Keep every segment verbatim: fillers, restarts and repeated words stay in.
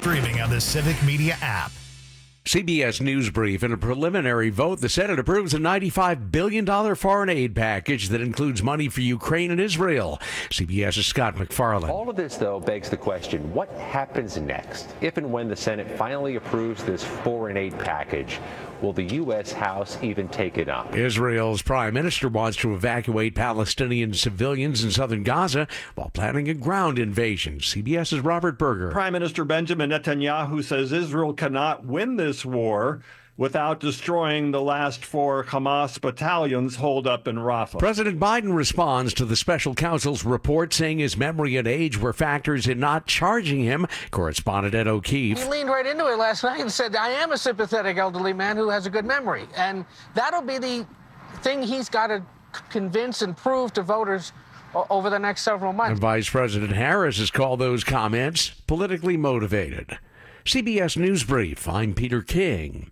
streaming on the Civic Media app. C B S News Brief. In a preliminary vote, the Senate approves a ninety-five billion dollars foreign aid package that includes money for Ukraine and Israel. CBS's Scott McFarland. All of this, though, begs the question, what happens next? If and when the Senate finally approves this foreign aid package, will the U S. House even take it up? Israel's prime minister wants to evacuate Palestinian civilians in southern Gaza while planning a ground invasion. CBS's Robert Berger. Prime Minister Benjamin Netanyahu says Israel cannot win this war without destroying the last four Hamas battalions holed up in Rafah. President Biden responds to the special counsel's report, saying his memory and age were factors in not charging him. Correspondent Ed O'Keefe. He leaned right into it last night and said, I am a sympathetic elderly man who has a good memory. And that'll be the thing he's got to convince and prove to voters over the next several months. And Vice President Harris has called those comments politically motivated. C B S News Brief, I'm Peter King.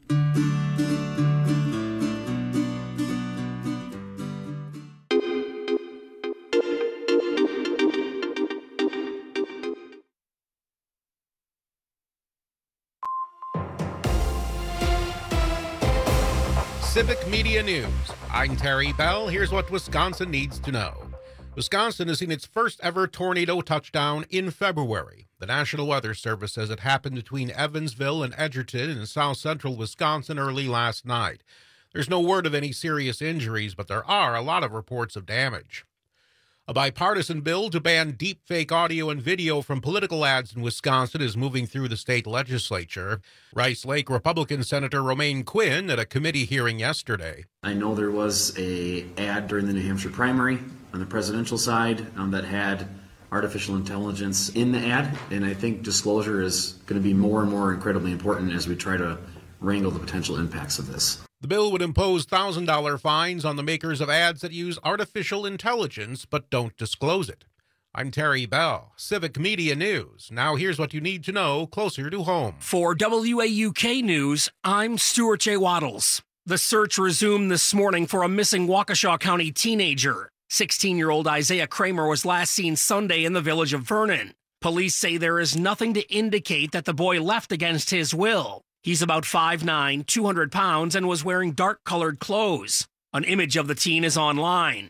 Civic Media News. I'm Terry Bell. Here's what Wisconsin needs to know. Wisconsin has seen its first ever tornado touchdown in February. The National Weather Service says it happened between Evansville and Edgerton in south central Wisconsin early last night. There's no word of any serious injuries, but there are a lot of reports of damage. A bipartisan bill to ban deepfake audio and video from political ads in Wisconsin is moving through the state legislature. Rice Lake Republican Senator Romaine Quinn at a committee hearing yesterday. I know there was a ad during the New Hampshire primary on the presidential side um, that had artificial intelligence in the ad, and I think disclosure is going to be more and more incredibly important as we try to wrangle the potential impacts of this. The bill would impose one thousand dollars fines on the makers of ads that use artificial intelligence but don't disclose it. I'm Terry Bell, Civic Media News. Now here's what you need to know closer to home. For W A U K News, I'm Stuart J. Waddles. The search resumed this morning for a missing Waukesha County teenager. sixteen-year-old Isaiah Kramer was last seen Sunday in the village of Vernon. Police say there is nothing to indicate that the boy left against his will. He's about five nine, two hundred pounds, and was wearing dark-colored clothes. An image of the teen is online.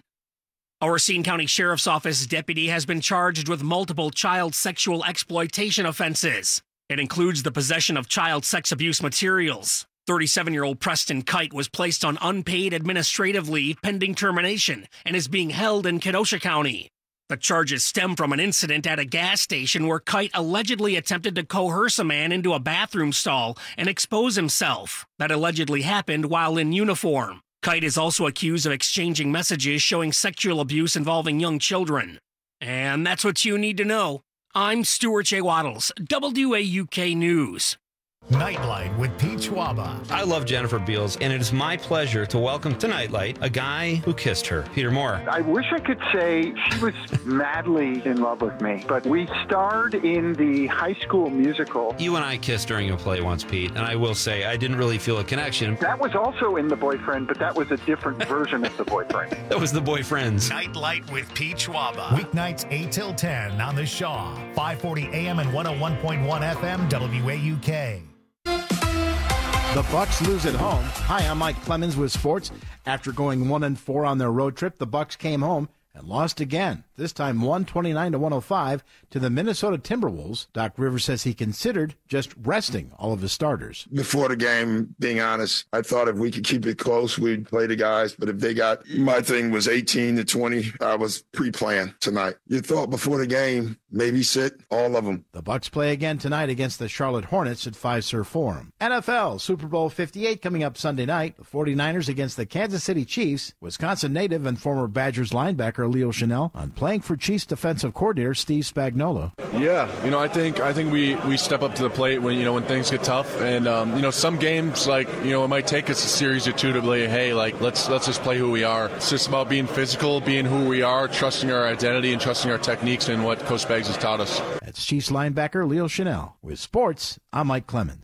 A Racine County Sheriff's Office deputy has been charged with multiple child sexual exploitation offenses. It includes the possession of child sex abuse materials. thirty-seven-year-old Preston Kite was placed on unpaid administrative leave pending termination and is being held in Kenosha County. The charges stem from an incident at a gas station where Kite allegedly attempted to coerce a man into a bathroom stall and expose himself. That allegedly happened while in uniform. Kite is also accused of exchanging messages showing sexual abuse involving young children. And that's what you need to know. I'm Stuart J. Waddles, W A U K News. Nightlight with Pete Schwaba. I love Jennifer Beals, and it is my pleasure to welcome to Nightlight a guy who kissed her, Peter Moore. I wish I could say she was madly in love with me, but we starred in the High School Musical. You and I kissed during a play once, Pete, and I will say I didn't really feel a connection. That was also in The Boyfriend, but that was a different version of The Boyfriend. That was The Boyfriends. Nightlight with Pete Schwaba. Weeknights eight till ten on the Shaw, five forty A M and one oh one point one F M W A U K. The Bucks lose at home. Hi, I'm Mike Clemens with sports. After going one and four on their road trip, the Bucks came home and lost again. This time one twenty-nine to one oh five to the Minnesota Timberwolves. Doc Rivers says he considered just resting all of his starters. Before the game, being honest, I thought if we could keep it close, we'd play the guys. But if they got, my thing was eighteen to twenty, I was pre-planned tonight. You thought before the game, maybe sit all of them. The Bucks play again tonight against the Charlotte Hornets at Fiserv Forum. N F L Super Bowl fifty-eight coming up Sunday night. The forty-niners against the Kansas City Chiefs. Wisconsin native and former Badgers linebacker Leo Chenal on playing for Chiefs defensive coordinator Steve Spagnuolo. Yeah, you know, I think I think we, we step up to the plate when you know when things get tough, and um, you know some games like you know it might take us a series or two to be hey like let's let's just play who we are. It's just about being physical, being who we are, trusting our identity and trusting our techniques and what Coach Spags has taught us. That's Chiefs linebacker Leo Chenal. With sports, I'm Mike Clemens.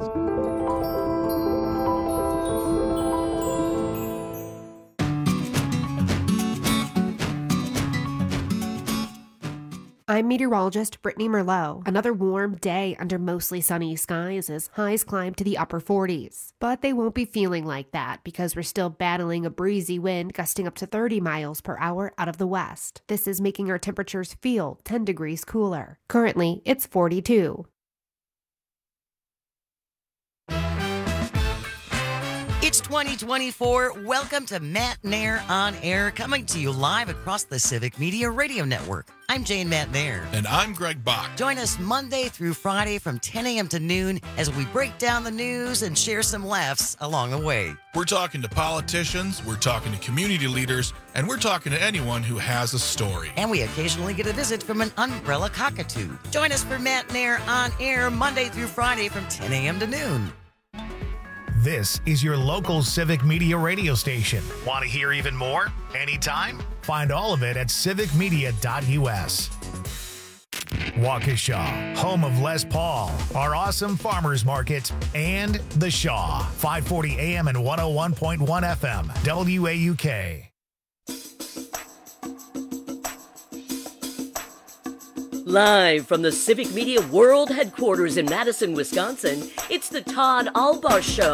I'm meteorologist Brittany Merlot. Another warm day under mostly sunny skies as highs climb to the upper forties. But they won't be feeling like that because we're still battling a breezy wind gusting up to thirty miles per hour out of the west. This is making our temperatures feel ten degrees cooler. Currently, it's forty-two. It's twenty twenty-four. Welcome to Matt Nair on Air, coming to you live across the Civic Media Radio Network. I'm Jane Matt Nair. And I'm Greg Bach. Join us Monday through Friday from ten a.m. to noon as we break down the news and share some laughs along the way. We're talking to politicians, we're talking to community leaders, and we're talking to anyone who has a story. And we occasionally get a visit from an umbrella cockatoo. Join us for Matt Nair on Air Monday through Friday from ten a.m. to noon. This is your local Civic Media radio station. Want to hear even more? Anytime? Find all of it at civic media dot u s. Waukesha, home of Les Paul, our awesome farmers market, and The Shaw, five forty A M and one oh one point one F M, W A U K. Live from the Civic Media World Headquarters in Madison, Wisconsin, it's the Todd Albaugh Show.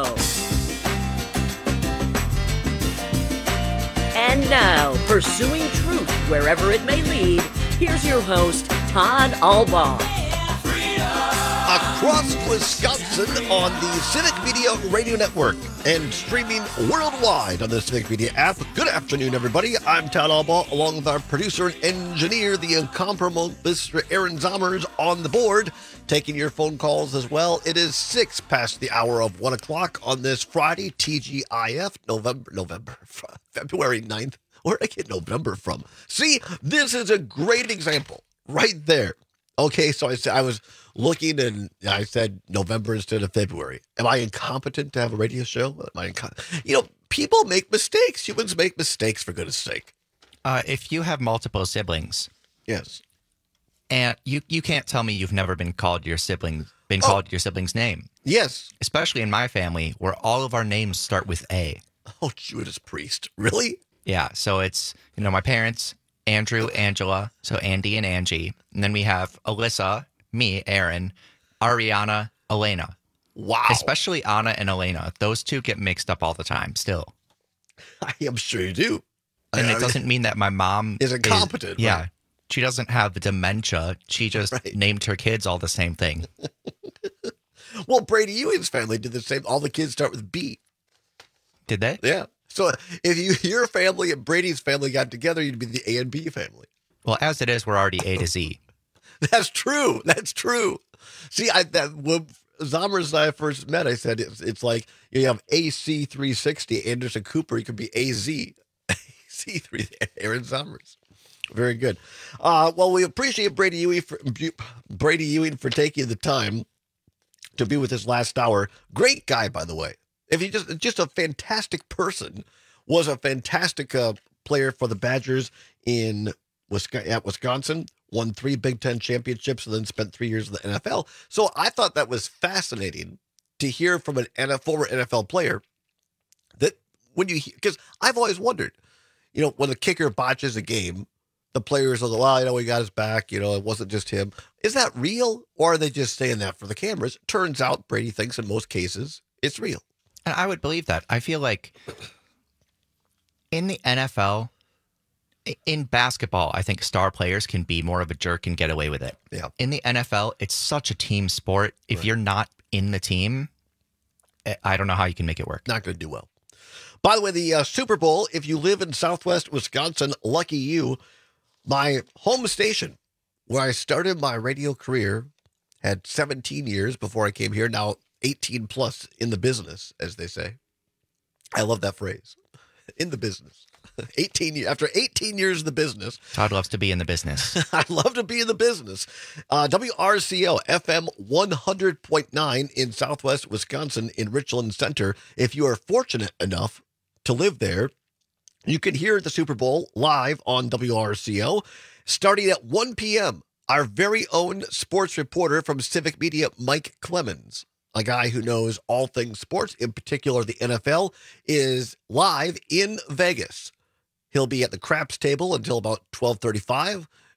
And now, pursuing truth wherever it may lead, here's your host, Todd Albaugh. Across Wisconsin on the Civic Media Radio Network and streaming worldwide on the Civic Media app. Good afternoon, everybody. I'm Todd Albaugh, along with our producer and engineer, the incomparable Mister Aaron Zommers, on the board, taking your phone calls as well. It is six past the hour of one o'clock on this Friday, T G I F, November, November, February ninth. Where did I get November from? See, this is a great example right there. Okay, so I said I was looking and I said November instead of February. Am I incompetent to have a radio show? Am I inco- you know, people make mistakes. Humans make mistakes, for goodness sake. Uh, if you have multiple siblings, yes, and you you can't tell me you've never been called your sibling been oh. called your sibling's name. Yes, especially in my family where all of our names start with A. Oh, Judas Priest, really? Yeah. So it's you know my parents. Andrew, Angela, so Andy and Angie. And then we have Alyssa, me, Aaron, Ariana, Elena. Wow. Especially Anna and Elena. Those two get mixed up all the time still. I am sure you do. And I, it doesn't mean that my mom is incompetent. Is, yeah. Right? She doesn't have dementia. She just right. named her kids all the same thing. Well, Brady Ewing's family did the same. All the kids start with B. Did they? Yeah. So if you, your family and Brady's family got together, you'd be the A and B family. Well, as it is, we're already A to Z. That's true. That's true. See, I that when Zommers and I first met, I said it's, it's like you have A C three sixty, Anderson Cooper. You could be A Z. A C three, Aaron Zommers. Very good. Uh, well, we appreciate Brady Ewing for, Brady Ewing for taking the time to be with us last hour. Great guy, by the way. If he just just a fantastic person, was a fantastic uh, player for the Badgers in Wisconsin, at Wisconsin, won three Big Ten championships, and then spent three years in the N F L. So I thought that was fascinating to hear from an N F L, former N F L player that when you because I've always wondered, you know, when the kicker botches a game, the players are like, well, you know, we got his back. You know, it wasn't just him. Is that real, or are they just saying that for the cameras? Turns out Brady thinks in most cases it's real. And I would believe that. I feel like in the N F L, in basketball, I think star players can be more of a jerk and get away with it. Yeah. In the N F L, it's such a team sport. If right. you're not in the team, I don't know how you can make it work. Not going to do well. By the way, the uh, Super Bowl, if you live in Southwest Wisconsin, lucky you. My home station, where I started my radio career, had seventeen years before I came here. Now eighteen plus in the business, as they say. I love that phrase. In the business. eighteen after eighteen years in the business. Todd loves to be in the business. I love to be in the business. Uh, W R C O F M one hundred point nine in Southwest Wisconsin in Richland Center. If you are fortunate enough to live there, you can hear the Super Bowl live on W R C O starting at one p.m. Our very own sports reporter from Civic Media, Mike Clemens, a guy who knows all things sports, in particular the N F L, is live in Vegas. He'll be at the craps table until about twelve thirty-five.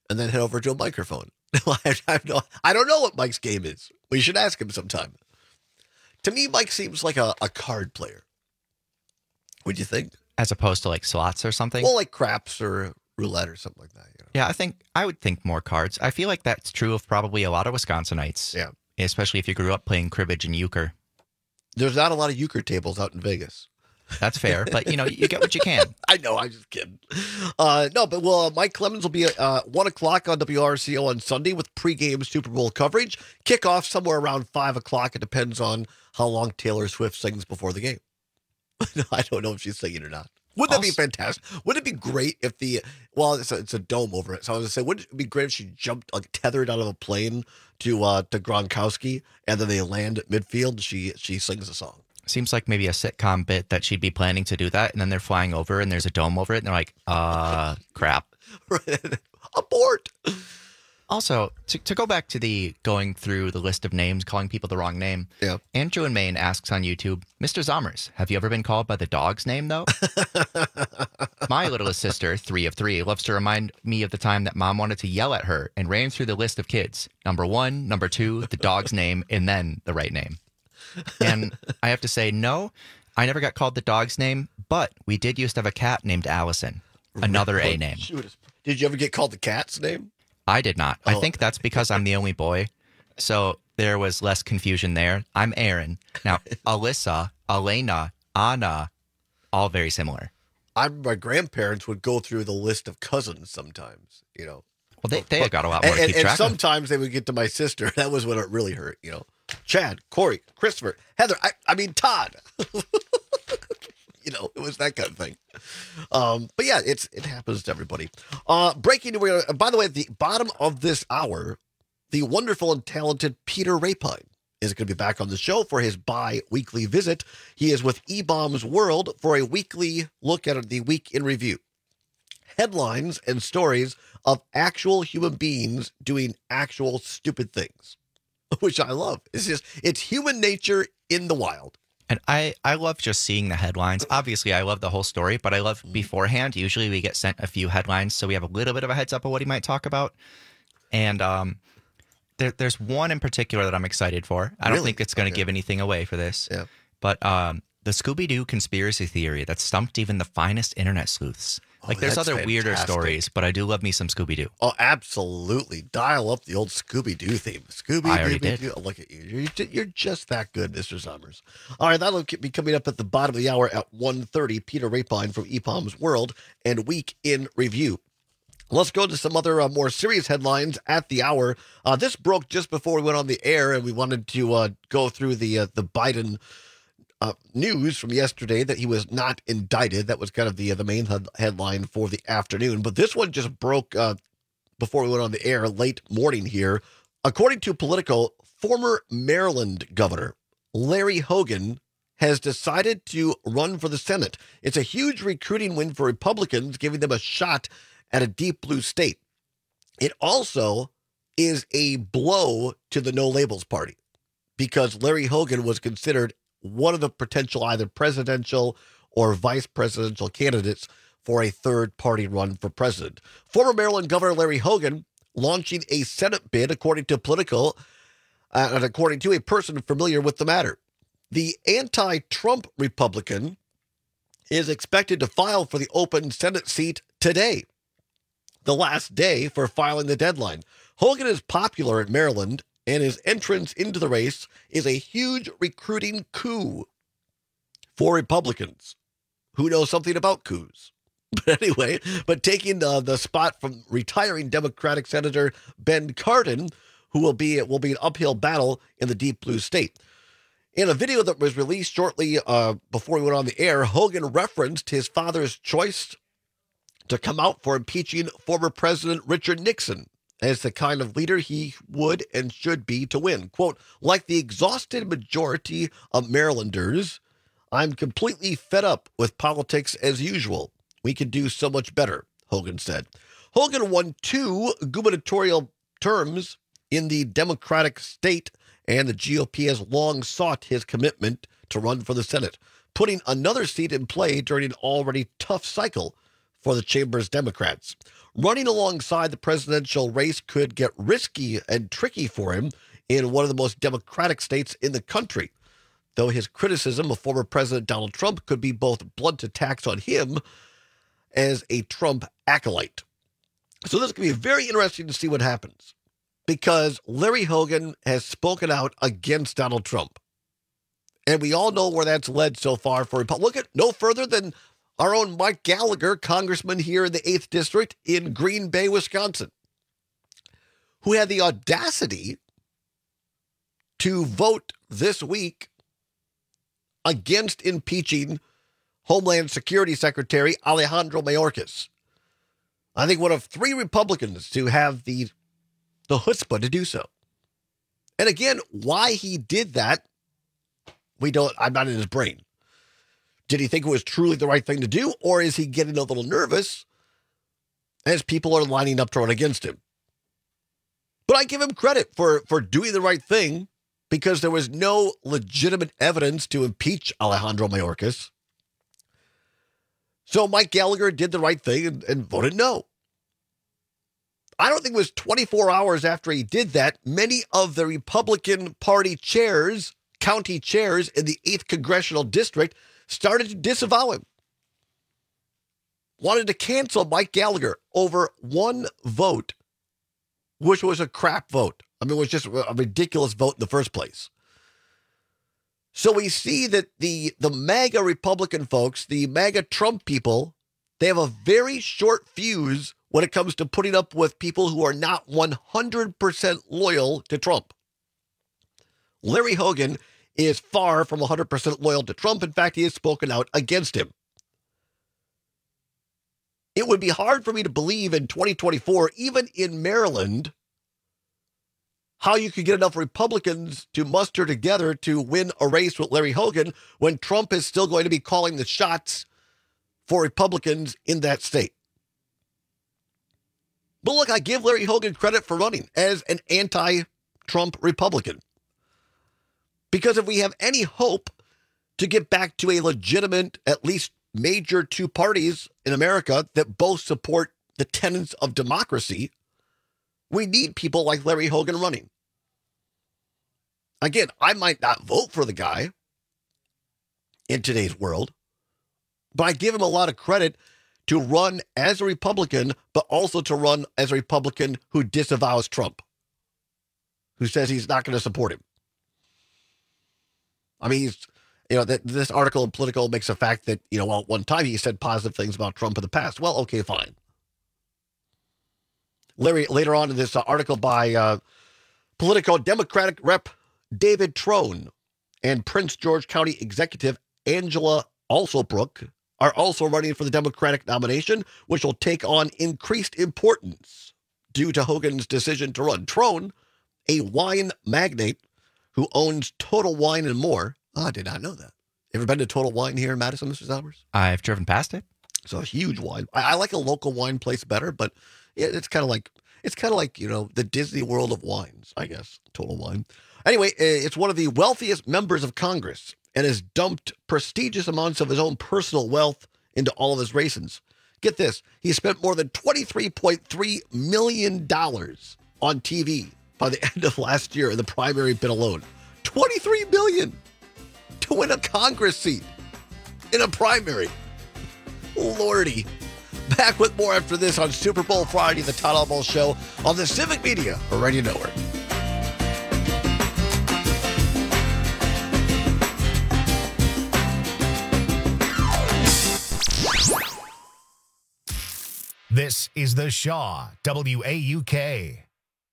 and then head over to a microphone. I, have no, I don't know what Mike's game is. We should ask him sometime. To me, Mike seems like a, a card player. What do you think? As opposed to like slots or something? Well, like craps or roulette or something like that. You know? Yeah, I think I would think more cards. I feel like that's true of probably a lot of Wisconsinites. Yeah. Especially if you grew up playing cribbage and euchre. There's not a lot of euchre tables out in Vegas. That's fair, but you know, you get what you can. I know, I'm just kidding. Uh, no, but well, uh, Mike Clemens will be at uh, one o'clock on W R C O on Sunday with pregame Super Bowl coverage. Kickoff somewhere around five o'clock. It depends on how long Taylor Swift sings before the game. I don't know if she's singing or not. Wouldn't that be fantastic? Wouldn't it be great if the, well, it's a, it's a dome over it. So I was going to say, wouldn't it be great if she jumped, like tethered out of a plane to uh, to Gronkowski, and then they land at midfield and she, she sings a song? Seems like maybe a sitcom bit that she'd be planning to do that, and then they're flying over and there's a dome over it, and they're like, uh, crap. Abort. Also, to, to go back to the going through the list of names, calling people the wrong name, yeah. Andrew in Maine asks on YouTube, Mister Zommers, have you ever been called by the dog's name, though? My littlest sister, three of three, loves to remind me of the time that mom wanted to yell at her and ran through the list of kids. Number one, number two, the dog's name, and then the right name. And I have to say, no, I never got called the dog's name, but we did used to have a cat named Allison, another A name. Did you ever get called the cat's name? I did not. Oh. I think that's because I'm the only boy. So there was less confusion there. I'm Aaron. Now, Alyssa, Elena, Anna, all very similar. I, my grandparents would go through the list of cousins sometimes, you know. Well, they, they got a lot more and, to keep and, track and sometimes they would get to my sister. That was when it really hurt, you know. Chad, Corey, Christopher, Heather, I, I mean, Todd. You know, it was that kind of thing. Um, but yeah, it's it happens to everybody. Uh, breaking news. By the way, at the bottom of this hour, the wonderful and talented Peter Rapine is going to be back on the show for his bi-weekly visit. He is with E-Bombs World for a weekly look at the week in review. Headlines and stories of actual human beings doing actual stupid things, which I love. It's just, it's human nature in the wild. And I, I love just seeing the headlines. Obviously, I love the whole story, but I love beforehand. Usually we get sent a few headlines, so we have a little bit of a heads up of what he might talk about. And um, there, there's one in particular that I'm excited for. I don't Really? think it's going to Okay. give anything away for this. Yeah. But um, the Scooby-Doo conspiracy theory that stumped even the finest internet sleuths. Like, Oh, there's that's other weirder fantastic. stories, but I do love me some Scooby-Doo. Oh, absolutely. Dial up the old Scooby-Doo theme. Scooby-Doo. I already did. Oh, look at you. You're, ju- you're just that good, Mister Summers. All right, that'll be coming up at the bottom of the hour at one thirty. Peter Rapine from E-Bombs World and Week in Review. Let's go to some other uh, more serious headlines at the hour. Uh, this broke just before we went on the air, and we wanted to uh, go through the uh, the Biden Uh, news from yesterday that he was not indicted. That was kind of the uh, the main head- headline for the afternoon. But this one just broke uh, before we went on the air late morning here. According to Politico, former Maryland Governor Larry Hogan has decided to run for the Senate. It's a huge recruiting win for Republicans, giving them a shot at a deep blue state. It also is a blow to the No Labels Party because Larry Hogan was considered one of the potential either presidential or vice presidential candidates for a third party run for president. Former Maryland Governor Larry Hogan launching a Senate bid, according to Politico, uh, and according to a person familiar with the matter. The anti-Trump Republican is expected to file for the open Senate seat today, the last day for filing the deadline. Hogan is popular in Maryland, and his entrance into the race is a huge recruiting coup for Republicans who know something about coups. But anyway, but taking the, the spot from retiring Democratic Senator Ben Cardin, who will be, will be an uphill battle in the deep blue state. In a video that was released shortly uh, before we went on the air, Hogan referenced his father's choice to come out for impeaching former President Richard Nixon as the kind of leader he would and should be to win. Quote, like the exhausted majority of Marylanders, I'm completely fed up with politics as usual. We could do so much better, Hogan said. Hogan won two gubernatorial terms in the Democratic state, and the G O P has long sought his commitment to run for the Senate, putting another seat in play during an already tough cycle for the chamber's Democrats. Running alongside the presidential race could get risky and tricky for him in one of the most democratic states in the country, though his criticism of former President Donald Trump could be both blunt attacks on him as a Trump acolyte. So this is going to be very interesting to see what happens, because Larry Hogan has spoken out against Donald Trump. And we all know where that's led so far for Republicans. Look at no further than our own Mike Gallagher, congressman here in the eighth District in Green Bay, Wisconsin, who had the audacity to vote this week against impeaching Homeland Security Secretary Alejandro Mayorkas. I think one of three Republicans to have the, the chutzpah to do so. And again, why he did that, we don't, I'm not in his brain. Did he think it was truly the right thing to do, or is he getting a little nervous as people are lining up to run against him? But I give him credit for, for doing the right thing, because there was no legitimate evidence to impeach Alejandro Mayorkas. So Mike Gallagher did the right thing and, and voted no. I don't think it was twenty-four hours after he did that, many of the Republican Party chairs, county chairs in the eighth Congressional District started to disavow him. Wanted to cancel Mike Gallagher over one vote, which was a crap vote. I mean, it was just a ridiculous vote in the first place. So we see that the, the MAGA Republican folks, the MAGA Trump people, they have a very short fuse when it comes to putting up with people who are not one hundred percent loyal to Trump. Larry Hogan is far from one hundred percent loyal to Trump. In fact, he has spoken out against him. It would be hard for me to believe in twenty twenty-four, even in Maryland, how you could get enough Republicans to muster together to win a race with Larry Hogan when Trump is still going to be calling the shots for Republicans in that state. But look, I give Larry Hogan credit for running as an anti-Trump Republican. Because if we have any hope to get back to a legitimate, at least major two parties in America that both support the tenets of democracy, we need people like Larry Hogan running. Again, I might not vote for the guy in today's world, but I give him a lot of credit to run as a Republican, but also to run as a Republican who disavows Trump, who says he's not going to support him. I mean, he's, you know, that this article in Politico makes a fact that, you know, well, at one time he said positive things about Trump in the past. Well, okay, fine. Larry, later on in this uh, article by uh, Politico, Democratic Rep David Trone and Prince George County Executive Angela Alsobrook are also running for the Democratic nomination, which will take on increased importance due to Hogan's decision to run. Trone, a wine magnate who owns Total Wine and More. Oh, I did not know that. Ever been to Total Wine here in Madison, Mister Zalbers? I've driven past it. So a huge wine. I, I like a local wine place better, but yeah, it's kind of like, it's kind of like, you know, the Disney World of wines, I guess, Total Wine. Anyway, it's one of the wealthiest members of Congress and has dumped prestigious amounts of his own personal wealth into all of his races. Get this, he spent more than twenty-three point three million dollars on T V by the end of last year in the primary bid alone. twenty-three million dollars to win a Congress seat in a primary. Lordy. Back with more after this on Super Bowl Friday, the Todd Almo Show on the Civic Media Radio Network. This is The Shaw, W A U K.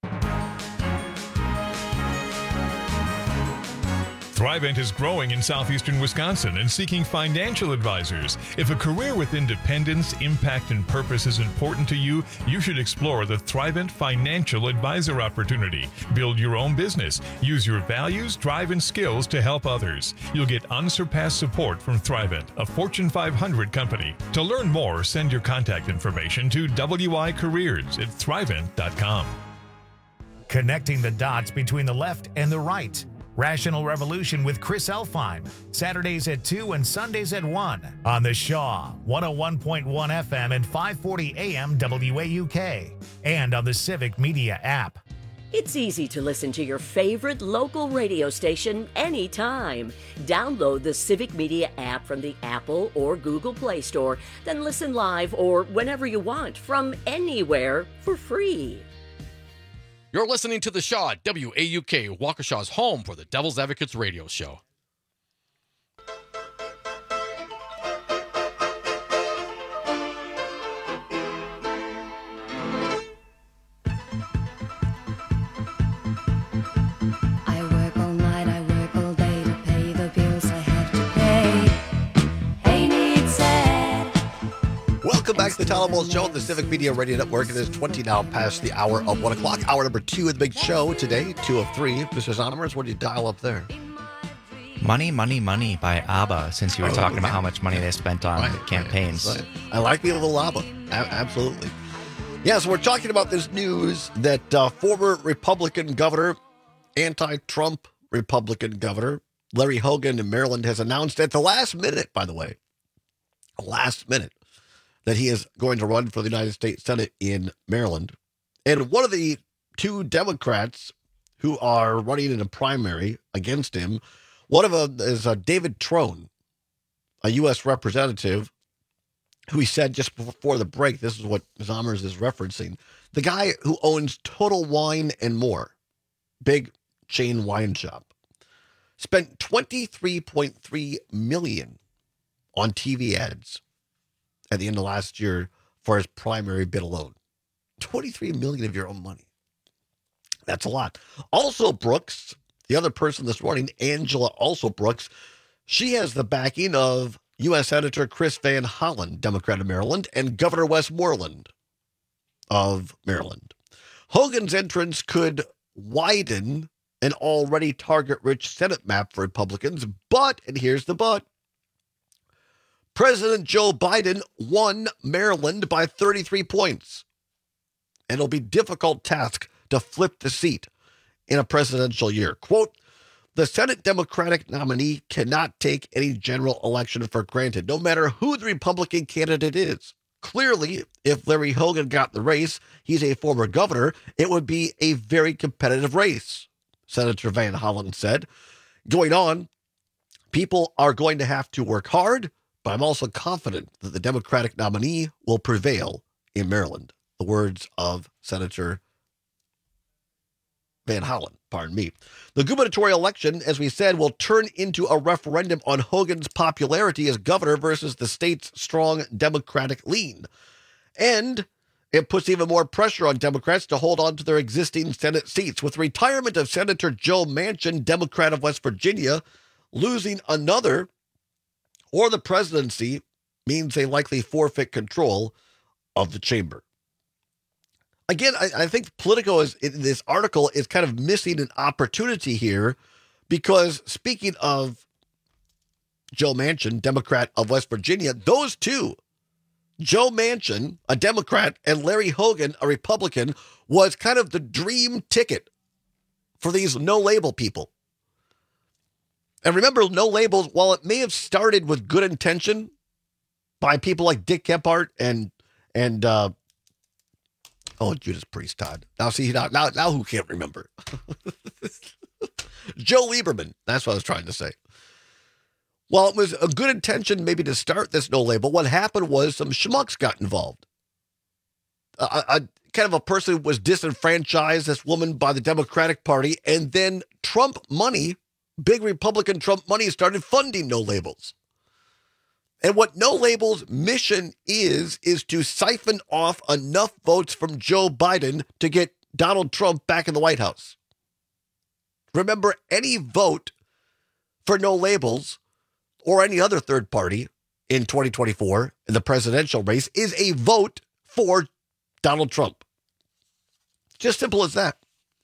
Thrivent is growing in southeastern Wisconsin and seeking financial advisors. If a career with independence, impact, and purpose is important to you, you should explore the Thrivent Financial Advisor opportunity. Build your own business. Use your values, drive, and skills to help others. You'll get unsurpassed support from Thrivent, a Fortune five hundred company. To learn more, send your contact information to W I Careers at thrivent dot com. Connecting the dots between the left and the right. Rational Revolution with Chris Elfheim, Saturdays at two and Sundays at one on the Shaw, one oh one point one F M and five forty A M W A U K, and on the Civic Media app. It's easy to listen to your favorite local radio station anytime. Download the Civic Media app from the Apple or Google Play Store, then listen live or whenever you want from anywhere for free. You're listening to the Shaw, W A U K, Waukesha's home for the Devil's Advocates radio show. Welcome back to the Tyler Bowles Show on the Civic Media Radio Network. It is twenty now past the hour of one o'clock. Hour number two of the big show today, two of three. Mister Zonomers, what do you dial up there? Money, Money, Money by ABBA, since you were oh, talking about how much money they spent on right, campaigns. Right, right. I like the little ABBA. A- absolutely. Yeah, so we're talking about this news that uh, former Republican governor, anti-Trump Republican governor, Larry Hogan in Maryland has announced at the last minute, by the way, last minute, that he is going to run for the United States Senate in Maryland. And one of the two Democrats who are running in a primary against him, one of them is uh, David Trone, a U S representative, who he said just before the break, this is what Zomers is referencing, the guy who owns Total Wine and More, big chain wine shop, spent twenty-three point three million dollars on T V ads at the end of last year for his primary bid alone. twenty-three million dollars of your own money. That's a lot. Also, Brooks, the other person this morning, Angela also Brooks, she has the backing of U S Senator Chris Van Hollen, Democrat of Maryland, and Governor Westmoreland of Maryland. Hogan's entrance could widen an already target-rich Senate map for Republicans, but, and here's the but, President Joe Biden won Maryland by thirty-three points. And it'll be a difficult task to flip the seat in a presidential year. Quote, the Senate Democratic nominee cannot take any general election for granted, no matter who the Republican candidate is. Clearly, if Larry Hogan got the race, he's a former governor, it would be a very competitive race, Senator Van Hollen said. Going on, people are going to have to work hard, but I'm also confident that the Democratic nominee will prevail in Maryland. The words of Senator Van Hollen, pardon me. The gubernatorial election, as we said, will turn into a referendum on Hogan's popularity as governor versus the state's strong Democratic lean. And it puts even more pressure on Democrats to hold on to their existing Senate seats. With the retirement of Senator Joe Manchin, Democrat of West Virginia, losing another or the presidency means they likely forfeit control of the chamber. Again, I, I think Politico is in this article is kind of missing an opportunity here because speaking of Joe Manchin, Democrat of West Virginia, those two, Joe Manchin, a Democrat, and Larry Hogan, a Republican, was kind of the dream ticket for these no-label people. And remember, no labels, while it may have started with good intention by people like Dick Gephardt and, and uh, oh, Judas Priest, Todd. Now, see, now, now, now who can't remember? Joe Lieberman. That's what I was trying to say. While it was a good intention maybe to start this no label, what happened was some schmucks got involved. A, a kind of a person who was disenfranchised, this woman, by the Democratic Party, and then Trump money, big Republican Trump money, started funding no labels. And what No Label's mission is, is to siphon off enough votes from Joe Biden to get Donald Trump back in the White House. Remember, any vote for No Labels or any other third party in twenty twenty-four in the presidential race is a vote for Donald Trump. Just simple as that.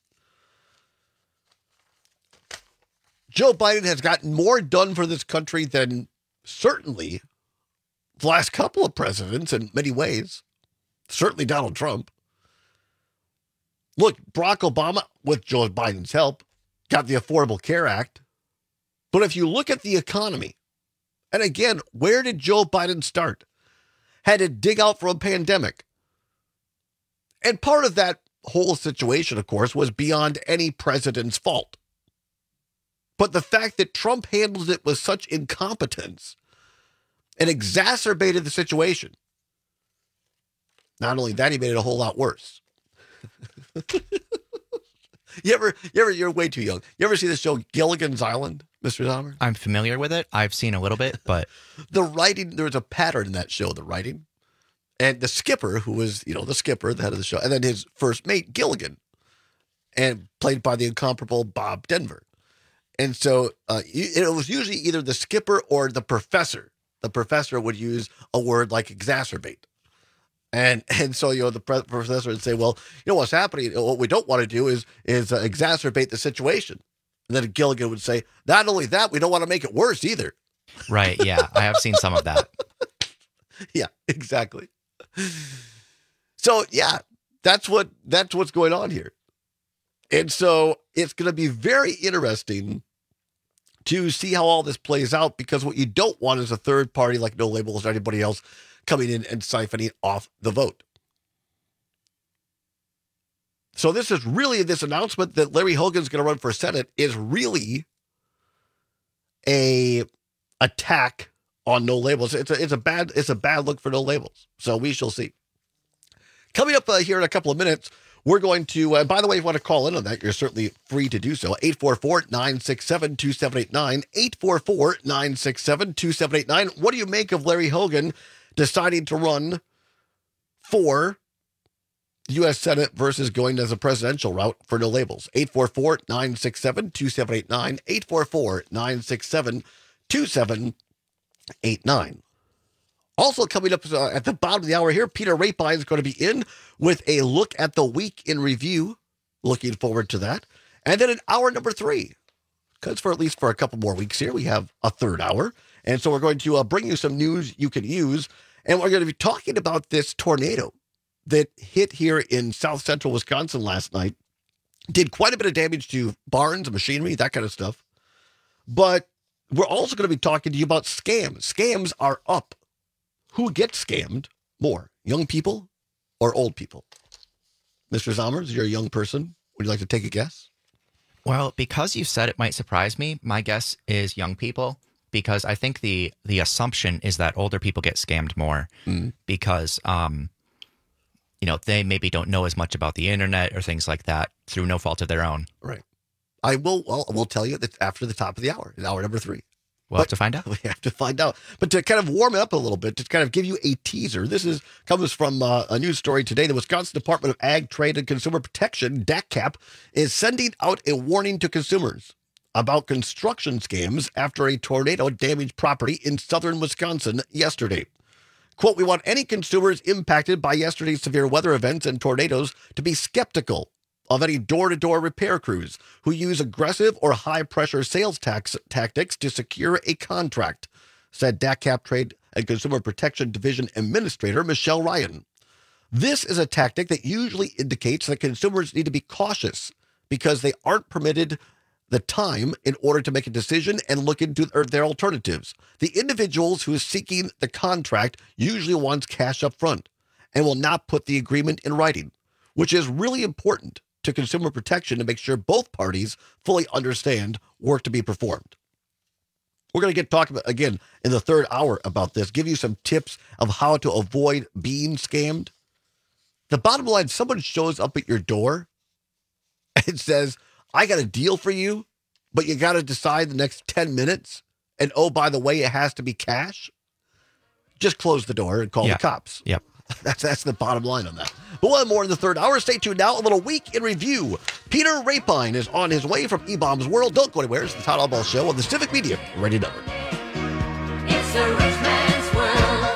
Joe Biden has gotten more done for this country than certainly the last couple of presidents in many ways. Certainly Donald Trump. Look, Barack Obama, with Joe Biden's help, got the Affordable Care Act. But if you look at the economy, and again, where did Joe Biden start? Had to dig out from a pandemic. And part of that whole situation, of course, was beyond any president's fault. But the fact that Trump handled it with such incompetence and exacerbated the situation, not only that, he made it a whole lot worse. you ever, you ever, you're way too young. You ever see the show Gilligan's Island, Mister Dahmer? I'm familiar with it. I've seen a little bit, but the writing, there was a pattern in that show, the writing. And the skipper, who was, you know, the skipper, the head of the show, and then his first mate, Gilligan, and played by the incomparable Bob Denver. And so uh, it was usually either the skipper or the professor. The professor would use a word like exacerbate. And and so, you know, the pre- professor would say, well, you know, what's happening, what we don't want to do is, is uh, exacerbate the situation. And then Gilligan would say, not only that, we don't want to make it worse either. Right, yeah, I have seen some of that. Yeah, exactly. So, yeah, that's what that's what's going on here. And so it's going to be very interesting to see how all this plays out, because what you don't want is a third party like No Labels or anybody else coming in and siphoning off the vote. So this is really, this announcement that Larry Hogan's going to run for Senate is really a attack on No Labels. It's a, it's a bad, it's a bad look for No Labels. So we shall see. Coming up uh, here in a couple of minutes, we're going to, uh, by the way, if you want to call in on that, you're certainly free to do so. eight four four, nine six seven, two seven eight nine, eight four four, nine six seven, two seven eight nine. What do you make of Larry Hogan deciding to run for U S Senate versus going as a presidential route for No Labels? eight four four, nine six seven, two seven eight nine, eight four four, nine six seven, two seven eight nine. Also coming up uh, at the bottom of the hour here, Peter Rapine is going to be in with a look at the week in review. Looking forward to that. And then in hour number three, because for at least for a couple more weeks here, we have a third hour. And so we're going to uh, bring you some news you can use. And we're going to be talking about this tornado that hit here in south central Wisconsin last night. Did quite a bit of damage to barns, machinery, that kind of stuff. But we're also going to be talking to you about scams. Scams are up. Who gets scammed more, young people or old people? Mister Zommers, you're a young person. Would you like to take a guess? Well, because you said it might surprise me, my guess is young people, because I think the the assumption is that older people get scammed more mm. because, um, you know, they maybe don't know as much about the internet or things like that through no fault of their own. Right. I will, well, we'll tell you that after the top of the hour, in hour number three. We'll have to find out. We have to find out. But to kind of warm it up a little bit, to kind of give you a teaser, this is comes from uh, a news story today. The Wisconsin Department of Ag, Trade, and Consumer Protection, D A C C A P, is sending out a warning to consumers about construction scams after a tornado damaged property in southern Wisconsin yesterday. Quote, we want any consumers impacted by yesterday's severe weather events and tornadoes to be skeptical of any door-to-door repair crews who use aggressive or high-pressure sales tax tactics to secure a contract, said D A C C A P Trade and Consumer Protection Division Administrator Michelle Ryan. This is a tactic that usually indicates that consumers need to be cautious because they aren't permitted the time in order to make a decision and look into their alternatives. The individuals who is seeking the contract usually wants cash up front and will not put the agreement in writing, which is really important to consumer protection to make sure both parties fully understand work to be performed. We're going to get talking about, again, in the third hour about this, give you some tips of how to avoid being scammed. The bottom line, someone shows up at your door and says, I got a deal for you, but you got to decide the next ten minutes. And oh, by the way, it has to be cash. Just close the door and call yeah. the cops. Yep. That's that's the bottom line on that. But one more in the third hour. Stay tuned now. A little week in review. Peter Rapine is on his way from E-Bombs World. Don't go anywhere. It's the Todd Albaugh Show on the Civic Media Radio Network. It's a rich man's world.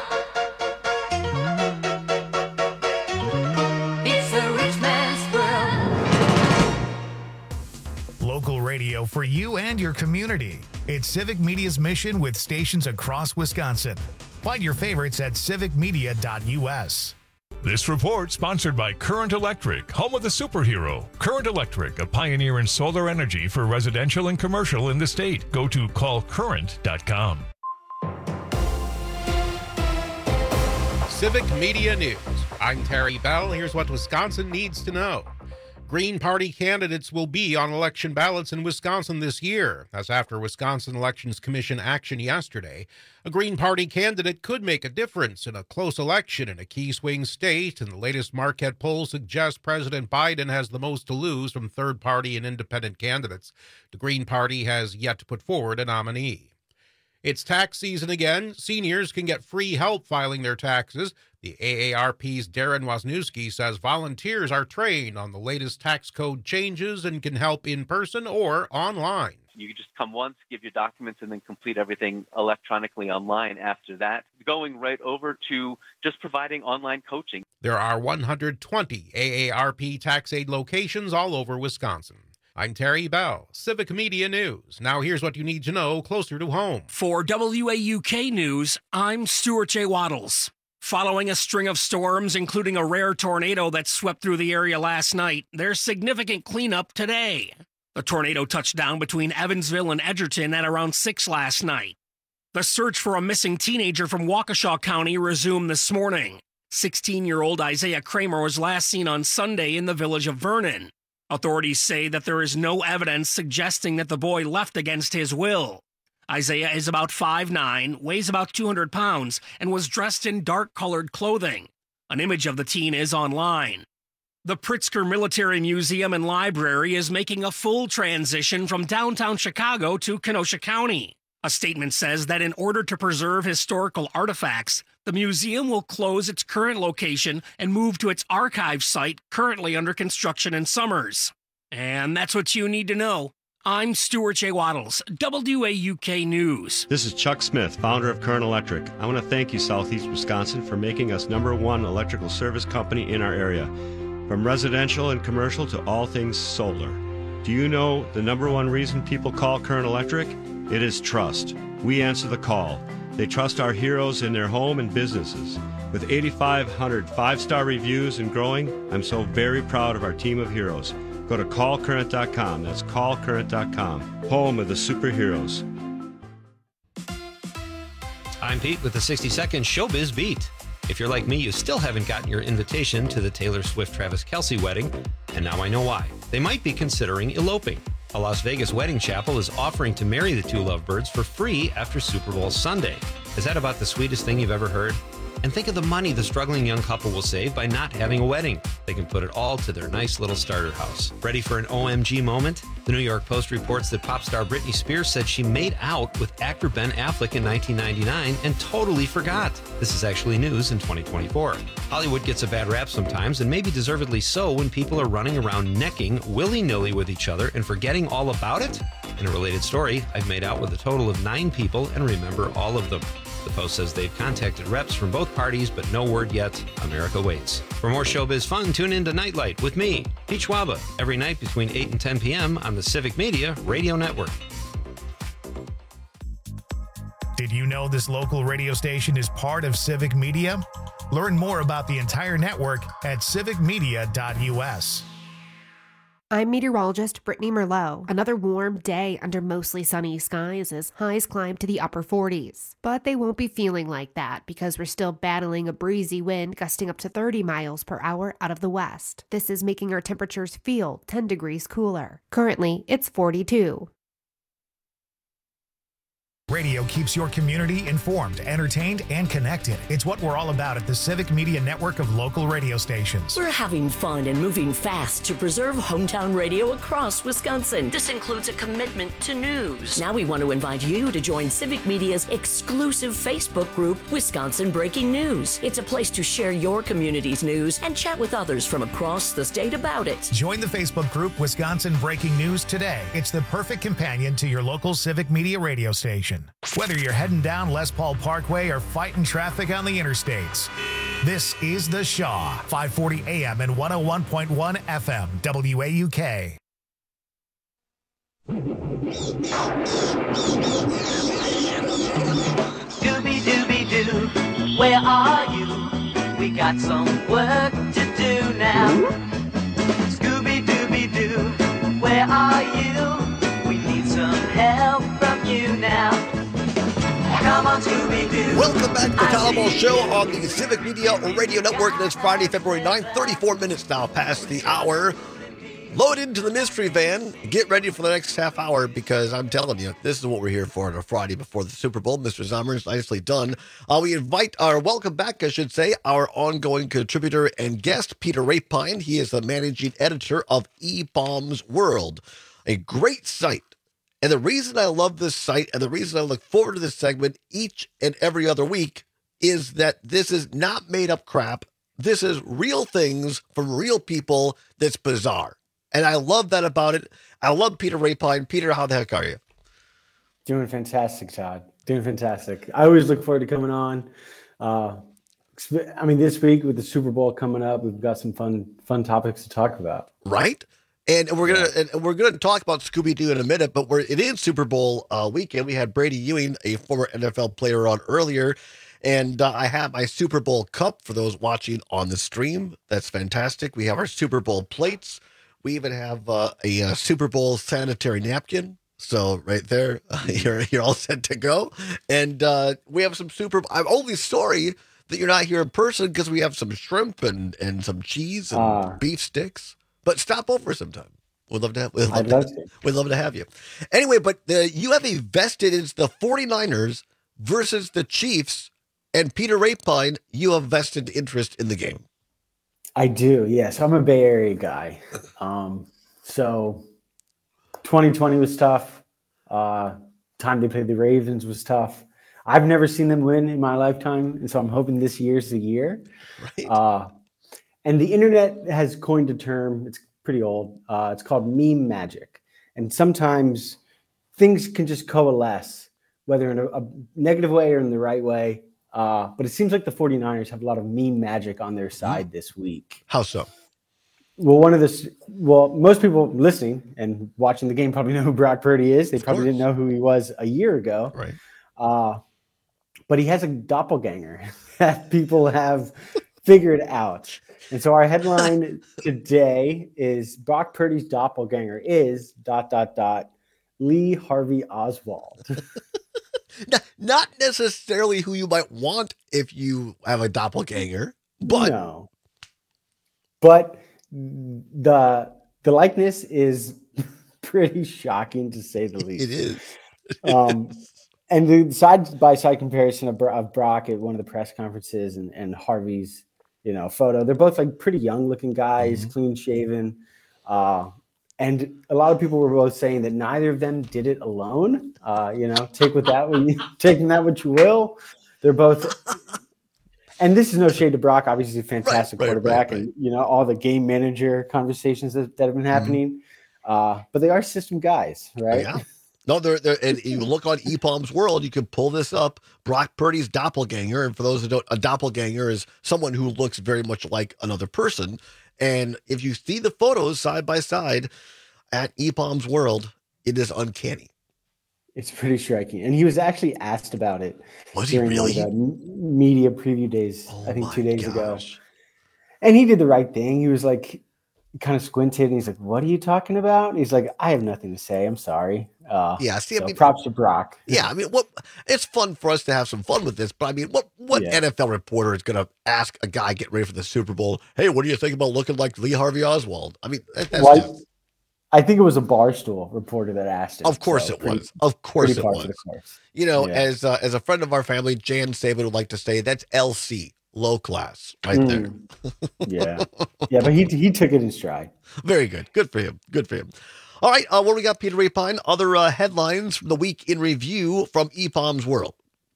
It's a rich man's world. Local radio for you and your community. It's Civic Media's mission with stations across Wisconsin. Find your favorites at civic media dot U S. This report sponsored by Current Electric, home of the superhero. Current Electric, a pioneer in solar energy for residential and commercial in the state. Go to call current dot com. Civic Media News. I'm Terry Bell. Here's what Wisconsin needs to know. Green Party candidates will be on election ballots in Wisconsin this year. That's after Wisconsin Elections Commission action yesterday. A Green Party candidate could make a difference in a close election in a key swing state, and the latest Marquette poll suggests President Biden has the most to lose from third-party and independent candidates. The Green Party has yet to put forward a nominee. It's tax season again. Seniors can get free help filing their taxes. The A A R P's Darren Wisniewski says volunteers are trained on the latest tax code changes and can help in person or online. You just come once, give your documents, and then complete everything electronically online after that, going right over to just providing online coaching. There are one hundred twenty A A R P tax aid locations all over Wisconsin. I'm Terry Bell, Civic Media News. Now here's what you need to know closer to home. For W A U K News, I'm Stuart J. Waddles. Following a string of storms, including a rare tornado that swept through the area last night, there's significant cleanup today. The tornado touched down between Evansville and Edgerton at around six last night. The search for a missing teenager from Waukesha County resumed this morning. sixteen-year-old Isaiah Kramer was last seen on Sunday in the village of Vernon. Authorities say that there is no evidence suggesting that the boy left against his will. Isaiah is about five nine, weighs about two hundred pounds, and was dressed in dark-colored clothing. An image of the teen is online. The Pritzker Military Museum and Library is making a full transition from downtown Chicago to Kenosha County. A statement says that in order to preserve historical artifacts, the museum will close its current location and move to its archive site currently under construction in Summers. And that's what you need to know. I'm Stuart J. Waddles, W A U K News. This is Chuck Smith, founder of Current Electric. I want to thank you, Southeast Wisconsin, for making us number one electrical service company in our area. From residential and commercial to all things solar. Do you know the number one reason people call Current Electric? It is trust. We answer the call. They trust our heroes in their home and businesses. With eighty-five hundred five-star reviews and growing, I'm so very proud of our team of heroes. Go to call current dot com. That's call current dot com. Home of the superheroes. I'm Pete with the sixty second Showbiz Beat. If you're like me, you still haven't gotten your invitation to the Taylor Swift-Travis Kelce wedding, and now I know why. They might be considering eloping. A Las Vegas wedding chapel is offering to marry the two lovebirds for free after Super Bowl Sunday. Is that about the sweetest thing you've ever heard? And think of the money the struggling young couple will save by not having a wedding. They can put it all to their nice little starter house. Ready for an O M G moment? The New York Post reports that pop star Britney Spears said she made out with actor Ben Affleck in nineteen ninety-nine and totally forgot. This is actually news in twenty twenty-four. Hollywood gets a bad rap sometimes, and maybe deservedly so, when people are running around necking willy-nilly with each other and forgetting all about it. In a related story, I've made out with a total of nine people and remember all of them. The Post says they've contacted reps from both parties, but no word yet. America waits. For more showbiz fun, tune in to Nightlight with me, Pete Schwaba, every night between eight and ten p.m. on the Civic Media Radio Network. Did you know this local radio station is part of Civic Media? Learn more about the entire network at civic media dot u s. I'm meteorologist Brittany Merlot. Another warm day under mostly sunny skies as highs climb to the upper forties. But they won't be feeling like that because we're still battling a breezy wind gusting up to thirty miles per hour out of the west. This is making our temperatures feel ten degrees cooler. Currently, it's forty-two. Radio keeps your community informed, entertained, and connected. It's what we're all about at the Civic Media network of local radio stations. We're having fun and moving fast to preserve hometown radio across Wisconsin. This includes a commitment to news. Now we want to invite you to join Civic Media's exclusive Facebook group, Wisconsin Breaking News. It's a place to share your community's news and chat with others from across the state about it. Join the Facebook group, Wisconsin Breaking News, today. It's the perfect companion to your local Civic Media radio station. Whether you're heading down Les Paul Parkway or fighting traffic on the interstates, this is The Shaw, five forty A M and one oh one point one F M, W A U K. Dooby dooby doo, where are you? We got got some work to do now. Scooby-Dooby-Doo, where are you? We need some help from you now. Come on, Scooby-Doo. Welcome back to the Tom Ball Show on the Civic Media Radio Network. And it's Friday, February ninth, thirty-four minutes now past the hour. Load into the mystery van. Get ready for the next half hour because I'm telling you, this is what we're here for on a Friday before the Super Bowl. Mister Zommers, nicely done. Uh, we invite our, welcome back, I should say, our ongoing contributor and guest, Peter Rapine. He is the managing editor of eBaum's World, a great site. And the reason I love this site and the reason I look forward to this segment each and every other week is that this is not made up crap. This is real things from real people that's bizarre. And I love that about it. I love Peter Rapine. Peter, how the heck are you? Doing fantastic, Todd. Doing fantastic. I always look forward to coming on. Uh, I mean, this week with the Super Bowl coming up, we've got some fun, fun topics to talk about. Right? And we're gonna yeah. and we're gonna talk about Scooby-Doo in a minute, but we're it is Super Bowl uh, weekend. We had Brady Ewing, a former N F L player, on earlier, and uh, I have my Super Bowl cup for those watching on the stream. That's fantastic. We have our Super Bowl plates. We even have uh, a, a Super Bowl sanitary napkin. So right there, uh, you're you're all set to go. And uh, we have some Super. I'm only sorry that you're not here in person because we have some shrimp and and some cheese and uh. beef sticks. But stop over sometime. We'd love to have. We'd love, I'd to, love to. We'd love to have you. Anyway, but the, you have a vested. It's the 49ers versus the Chiefs, and Peter Rapine. You have vested interest in the game. I do, yes. I'm a Bay Area guy. Um, so twenty twenty was tough. Uh, time they played the Ravens was tough. I've never seen them win in my lifetime, and so I'm hoping this year's the year. Right. Uh, and the internet has coined a term. It's pretty old. Uh, it's called meme magic. And sometimes things can just coalesce, whether in a, a negative way or in the right way. Uh, but it seems like the 49ers have a lot of meme magic on their side this week. How so? Well, one of the well, most people listening and watching the game probably know who Brock Purdy is. They probably didn't know who he was a year ago. Right. Uh, but he has a doppelganger that people have figured out. And so our headline today is Brock Purdy's doppelganger is dot, dot, dot, Lee Harvey Oswald. Not necessarily who you might want if you have a doppelganger, but no. But the the likeness is pretty shocking to say the least. It is. um, and the side by side comparison of, of Brock at one of the press conferences and, and Harvey's, you know, photo. They're both like pretty young looking guys, mm-hmm. clean shaven. Uh, And a lot of people were both saying that neither of them did it alone. Uh, you know, take with that what you taking that what you will. They're both, and this is no shade to Brock. Obviously, he's a fantastic right, right, quarterback, right, right. and you know all the game manager conversations that, that have been happening. Mm-hmm. Uh, but they are system guys, right? Yeah. No, they're they're. And you look on eBaum's World, you can pull this up. Brock Purdy's doppelganger, and for those who don't, a doppelganger is someone who looks very much like another person. And if you see the photos side by side at eBaum's World, it is uncanny. It's pretty striking. And he was actually asked about it was he during really? the media preview days, oh I think two days gosh. ago. And he did the right thing. He was like, kind of squinted, and he's like, "What are you talking about?" And he's like, "I have nothing to say. I'm sorry." Uh, yeah, see, so I mean, props to Brock. Yeah, I mean, what? It's fun for us to have some fun with this, but I mean, what? What yeah. N F L reporter is going to ask a guy get ready for the Super Bowl? Hey, what do you think about looking like Lee Harvey Oswald? I mean, that, that's well, just... I think it was a Barstool reporter that asked him. Of course, so it pretty, was. Of course, it was. Course. You know, yeah. as uh, as a friend of our family, Jan Saban would like to say, that's L C. Low class, right mm. there. yeah, yeah, but he he took it in stride. Very good, good for him. Good for him. All right, uh, what do we got, Peter Rapine? Other uh, headlines from the week in review from eBaum's World.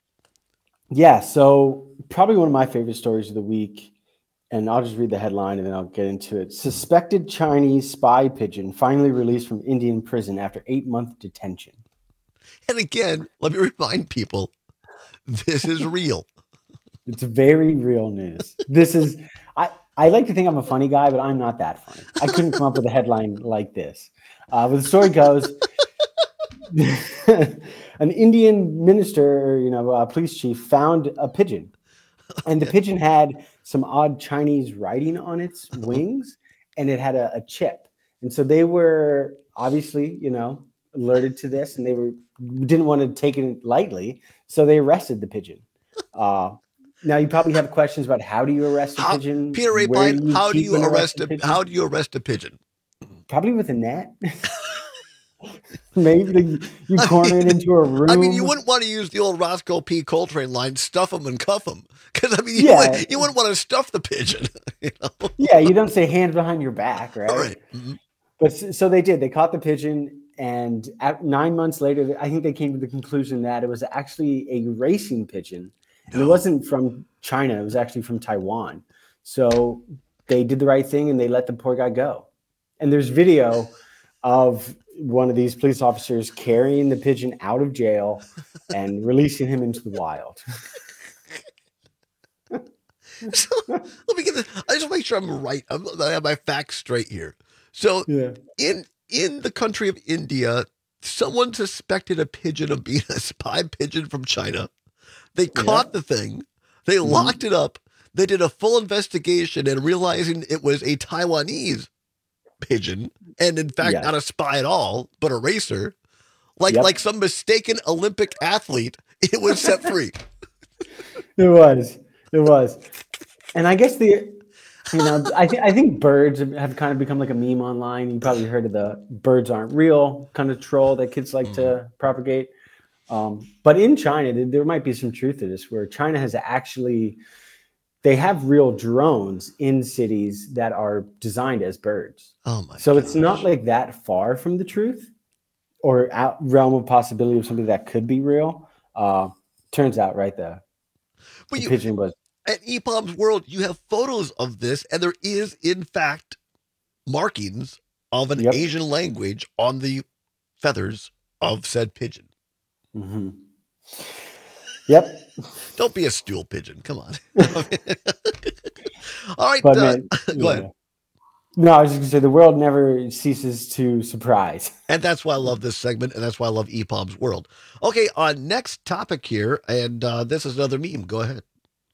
Yeah, so probably one of my favorite stories of the week, and I'll just read the headline and then I'll get into it. Suspected Chinese spy pigeon finally released from Indian prison after eight month detention. And again, let me remind people, this is real. It's very real news. This is, I, I like to think I'm a funny guy, but I'm not that funny. I couldn't come up with a headline like this. Uh, but the story goes, an Indian minister, or, you know, a police chief found a pigeon And the pigeon had some odd Chinese writing on its wings, and it had a, a chip. And so they were obviously, you know, alerted to this, and they were didn't want to take it lightly, so they arrested the pigeon. Uh, now you probably have questions about how do you arrest a How, pigeon? Peter Where Rapine, how do keep you an arrest a arrested how do you arrest a pigeon? Probably with a net. Maybe the, you corner it into a room. I mean, you wouldn't want to use the old Roscoe P. Coltrane line, stuff them and cuff them. Because, I mean, you, Yeah. would, you wouldn't want to stuff the pigeon. You know? Yeah, you don't say hands behind your back, right? Right. Mhm. But s- so they did. They caught the pigeon, and at nine months later, I think they came to the conclusion that it was actually a racing pigeon, and it wasn't from China. It was actually from Taiwan. So they did the right thing, and they let the poor guy go. And there's video of one of these police officers carrying the pigeon out of jail and releasing him into the wild. So, let me get this. I just want to make sure I'm right. I'm, I have my facts straight here. So, Yeah. in in the country of India, someone suspected a pigeon of being a spy pigeon from China. They caught the thing. They Mhm. locked it up. They did a full investigation and realizing it was a Taiwanese pigeon, and in fact, Yes. not a spy at all, but a racer, like Yep. like some mistaken Olympic athlete. It was set free. It was. It was. And I guess the, you know, I, th- I think birds have kind of become like a meme online. You probably heard of the birds aren't real kind of troll that kids like to propagate. Um, but in China, there- there might be some truth to this, where China has actually, they have real drones in cities that are designed as birds. Oh my! So it's not like that far from the truth or out realm of possibility of something that could be real. Uh, turns out, right, the, But the you- pigeon was. At E P O M's World, you have photos of this, and there is, in fact, markings of an Yep. Asian language on the feathers of said pigeon. Mm-hmm. Yep. Don't be a stool pigeon. Come on. All right. But uh, man, go yeah. ahead. No, I was just gonna say the world never ceases to surprise. And that's why I love this segment, and that's why I love E P O M's World. Okay, on next topic here, and uh, this is another meme. Go ahead.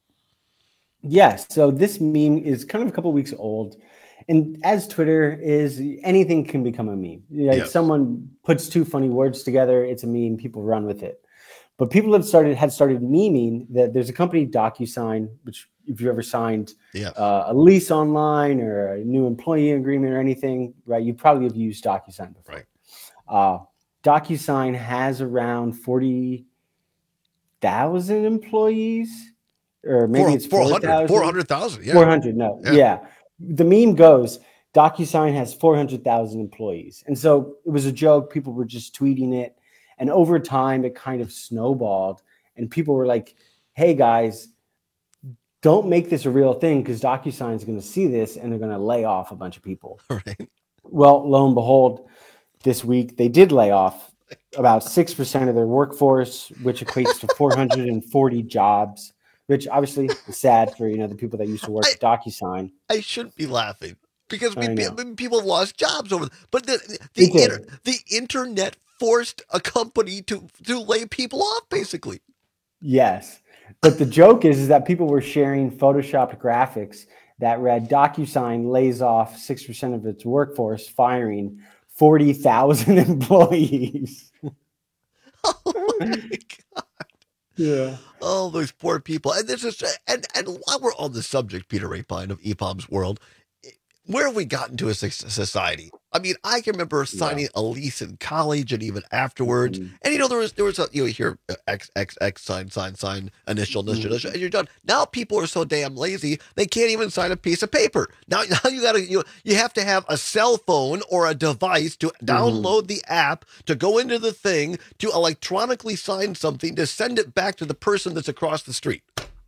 Yes. So this meme is kind of a couple weeks old, and as Twitter is, anything can become a meme. Like Yes. someone puts two funny words together, it's a meme. People run with it. But people have started had started memeing that there's a company, DocuSign, which if you ever signed Yeah. uh, a lease online or a new employee agreement or anything, right? You probably have used DocuSign before. Right. Uh, DocuSign has around forty thousand employees, or maybe Four- it's four hundred, four thousand. four hundred thousand, yeah. four hundred, no. Yeah. Yeah. The meme goes, DocuSign has four hundred thousand employees. And so it was a joke. People were just tweeting it. And over time, it kind of snowballed. And people were like, hey, guys, don't make this a real thing because DocuSign is going to see this and they're going to lay off a bunch of people. Right. Well, lo and behold, this week they did lay off about six percent of their workforce, which equates to four hundred forty jobs, which obviously is sad for, you know, the people that used to work at DocuSign. I shouldn't be laughing because I we, know. pe- people have lost jobs over. But the They the, did. inter, the internet forced a company to to lay people off, basically. Yes. But the joke is, is that people were sharing photoshopped graphics that read DocuSign lays off six percent of its workforce, firing forty thousand employees. Oh my God. Yeah. Oh, those poor people. And this is and and while we're on the subject, Peter Rapine of E P O M's World, where have we gotten to as a society? I mean, I can remember signing a lease in college and even afterwards. Mm-hmm. And you know, there was there was a you know, hear uh, X X X sign sign sign initial initial Mm-hmm. initial, and you're done. Now people are so damn lazy they can't even sign a piece of paper. Now now you gotta you you have to have a cell phone or a device to download the app to go into the thing to electronically sign something to send it back to the person that's across the street.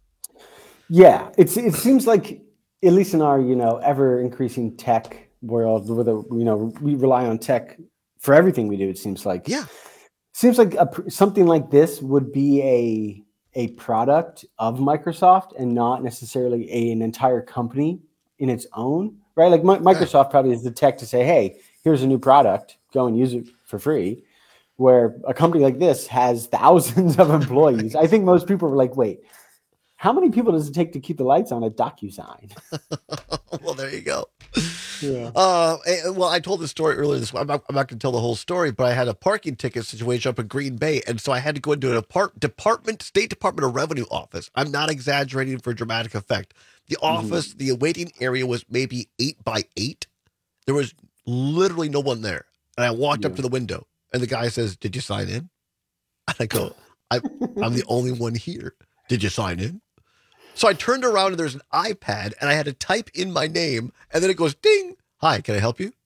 Yeah. It's it seems like, at least in our, you know, ever increasing tech world, where the, you know, we rely on tech for everything we do, it seems like. Yeah. Seems like a, pr- something like this would be a a product of Microsoft and not necessarily a, an entire company in its own, right? Like Mi- Microsoft probably has the tech to say, hey, here's a new product, go and use it for free. Where a company like this has thousands of employees. I think most people were like, wait, How many people does it take to keep the lights on at DocuSign? Well, there you go. Yeah. Uh, and- well, I told this story earlier this. I'm not, I'm not going to tell the whole story, but I had a parking ticket situation up in Green Bay, and so I had to go into an apart- department, State Department of Revenue office. I'm not exaggerating for dramatic effect. The office, the waiting area was maybe eight by eight. There was literally no one there, and I walked up to the window, and the guy says, "Did you sign in?" And I go, I, "I'm the only one here. Did you sign in?" So I turned around and there's an iPad and I had to type in my name and then it goes ding. Hi, can I help you?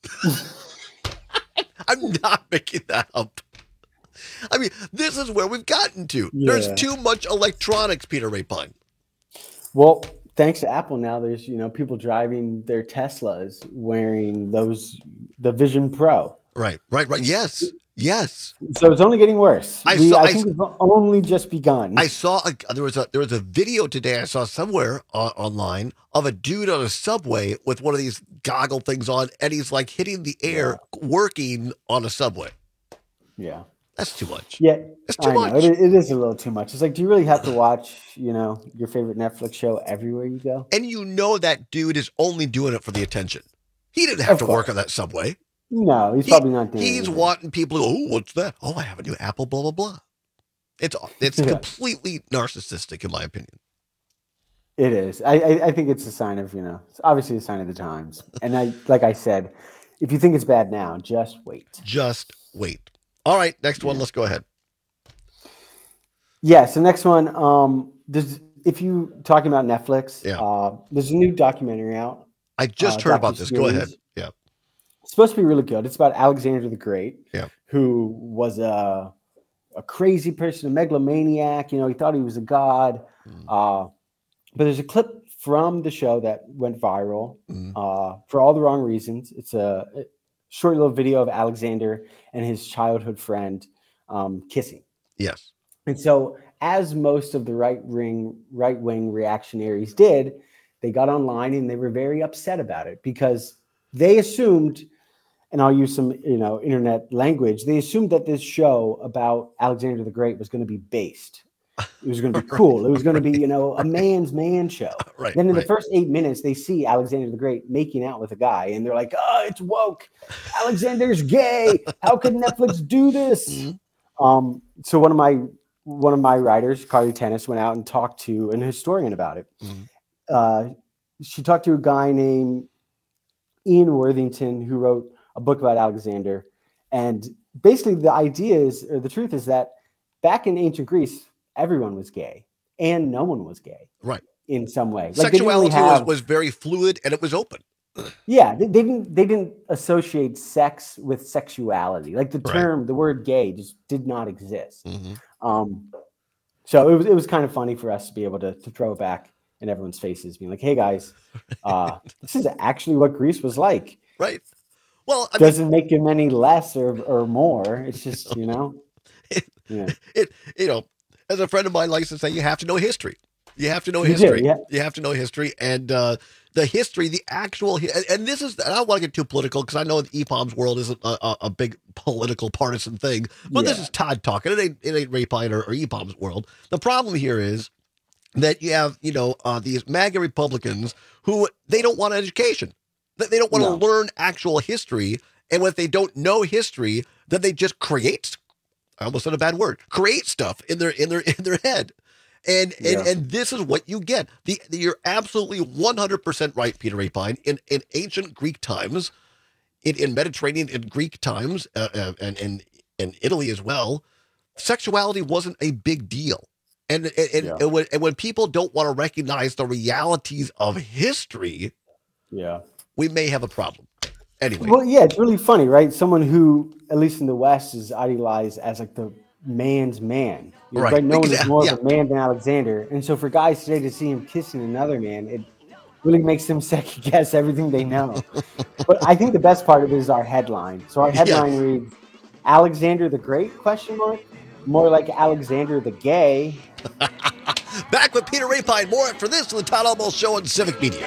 I'm not making that up. I mean, this is where we've gotten to. Yeah. There's too much electronics, Peter Rapine. Well, thanks to Apple now, there's, you know, people driving their Teslas wearing those, the Vision Pro. Right, right, right. Yes, yes. So it's only getting worse. I We, saw- I I think s- it's only just begun. I saw a, there was a there was a video today I saw somewhere uh, online of a dude on a subway with one of these goggle things on, and he's like hitting the air, working on a subway. Yeah. That's too much. Yeah, It's too I know. much. It, it is a little too much. It's like, do you really have to watch, you know, your favorite Netflix show everywhere you go? And you know that dude is only doing it for the attention. He didn't have Of to work course. on that subway. No, he's He- probably not doing He's anything. wanting people to go, oh, what's that? Oh, I have a new Apple, blah, blah, blah. It's it's Yeah. completely narcissistic, in my opinion. It is. I, I I think it's a sign of, you know, it's obviously a sign of the times. And I, like I said, if you think it's bad now, just wait. Just wait. All right, next one. Let's go ahead. Yeah. So next one, um, there's if you talking about Netflix, Yeah. uh, there's a new documentary out. I just uh, heard about this. Go ahead. docuseries. Yeah. It's supposed to be really good. It's about Alexander the Great, Yeah. who was a a crazy person, a megalomaniac. You know, he thought he was a god. Mm. Uh, but there's a clip from the show that went viral Mm. uh, for all the wrong reasons. It's a, a short little video of Alexander and his childhood friend um, kissing. Yes. And so, as most of the right wing right wing reactionaries did, they got online and they were very upset about it because they assumed, and I'll use some you know internet language, they assumed that this show about Alexander the Great was going to be based. It was going to be cool. It was going to be you know a man's man show. Right, Then in right. the first eight minutes, they see Alexander the Great making out with a guy, and they're like, "Oh, it's woke. Alexander's gay. How could Netflix do this?" Mm-hmm. Um, so one of my one of my writers, Carly Tennis, went out and talked to an historian about it. Mm-hmm. Uh, she talked to a guy named Ian Worthington who wrote a book about Alexander, and basically the idea is, or the truth is that back in ancient Greece, everyone was gay, and no one was gay, Right. in some way. Like, they didn't really Sexuality was, have- was very fluid and it was open. yeah, they, they didn't they didn't associate sex with sexuality. Like the Right. term, the word gay just did not exist. Mhm. Um, so it was it was kind of funny for us to be able to to throw it back in everyone's faces, being like, "Hey guys, uh, this is actually what Greece was like." Right. Well, I Doesn't make him any less or or more. It's just you know, yeah. It, you know, as a friend of mine likes to say, you have to know history. You have to know You do, history. yeah. You have to know history and uh, the history, the actual, hi- and, and this is, and I don't want to get too political because I know the E P O M's world isn't a, a, a big political partisan thing, but this Yeah. is Todd talking. It ain't, it ain't Rapine or, or E P O M's world. The problem here is that you have, you know, uh, these MAGA Republicans who they don't want education. They they don't want No. to learn actual history. And when they don't know history, then they just create, I almost said a bad word, create stuff in their, in their, in their head. And, and, Yeah. and this is what you get. The, the you're absolutely one hundred percent right, Peter Rapine. In, in ancient Greek times, in, in Mediterranean and Greek times, uh, uh, and, and, and Italy as well, sexuality wasn't a big deal. And, and, and, Yeah. and, when, and when people don't want to recognize the realities of history, Yeah. we may have a problem. Anyway, Well, yeah, it's really funny, right? Someone who, at least in the West, is idealized as like the man's man. You know, Right. No one is Exact- more yeah. of a man than Alexander. And so for guys today to see him kissing another man, it really makes them second guess everything they know. But I think the best part of it is our headline. So our headline reads, Alexander the Great, question mark? More like Alexander the Gay. back with Peter Rapine. More after this on the Todd Almost Show on Civic Media.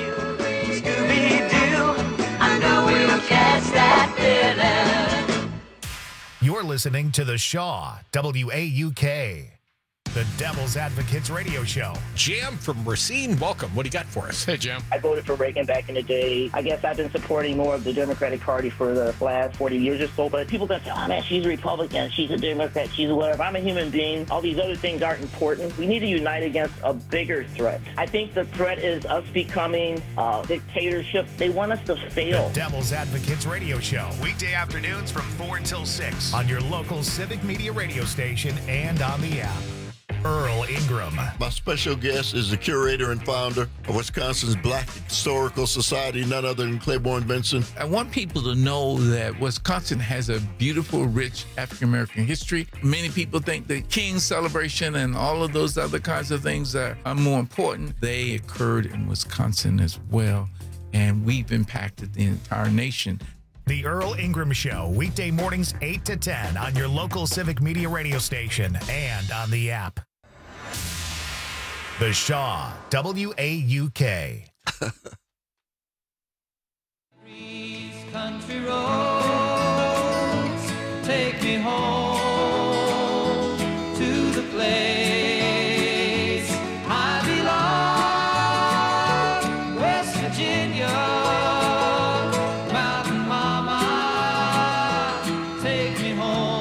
I know we'll catch that feeling. You're listening to The Shaw, W A U K. the Devil's Advocates Radio Show. Jam from Racine, welcome. What do you got for us? Hey, Jam. I voted for Reagan back in the day. I guess I've been supporting more of the Democratic Party for the last forty years or so, but people gonna say, oh man, she's a Republican, she's a Democrat, she's a whatever. I'm a human being. All these other things aren't important. We need to unite against a bigger threat. I think the threat is us becoming a dictatorship. They want us to fail. The Devil's Advocates Radio Show, weekday afternoons from four until six on your local Civic Media radio station and on the app. Earl Ingram. My special guest is the curator and founder of Wisconsin's Black Historical Society, none other than Claiborne Benson. I want people to know that Wisconsin has a beautiful, rich African-American history. Many people think the King's celebration and all of those other kinds of things are, are more important. They occurred in Wisconsin as well, and we've impacted the entire nation. The Earl Ingram Show, weekday mornings eight to ten on your local Civic Media radio station and on the app. The Shaw, W A U K. Country roads, take me home to the place I belong, West Virginia, Mountain Mama, take me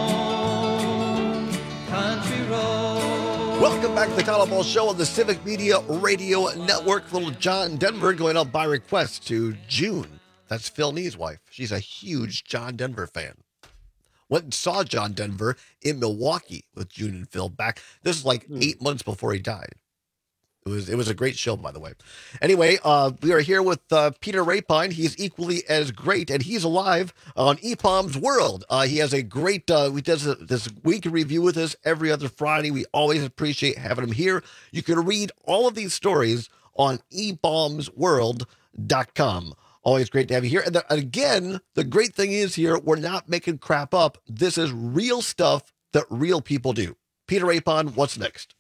home, country roads. Welcome back to the Cotton Ball Show on the Civic Media Radio Network. Little John Denver going out by request to June. That's Phil Nee's wife. She's a huge John Denver fan. Went and saw John Denver in Milwaukee with June and Phil back. This is like eight months before he died. It was it was a great show, by the way. Anyway, uh, we are here with uh, Peter Rapine. He's equally as great, and he's alive on E P O M's World. Uh, he has a great, uh, he does a, this week in review with us every other Friday. We always appreciate having him here. You can read all of these stories on e bombs world dot com. Always great to have you here. And, the, and again, the great thing is here, we're not making crap up. This is real stuff that real people do. Peter Rapine, what's next?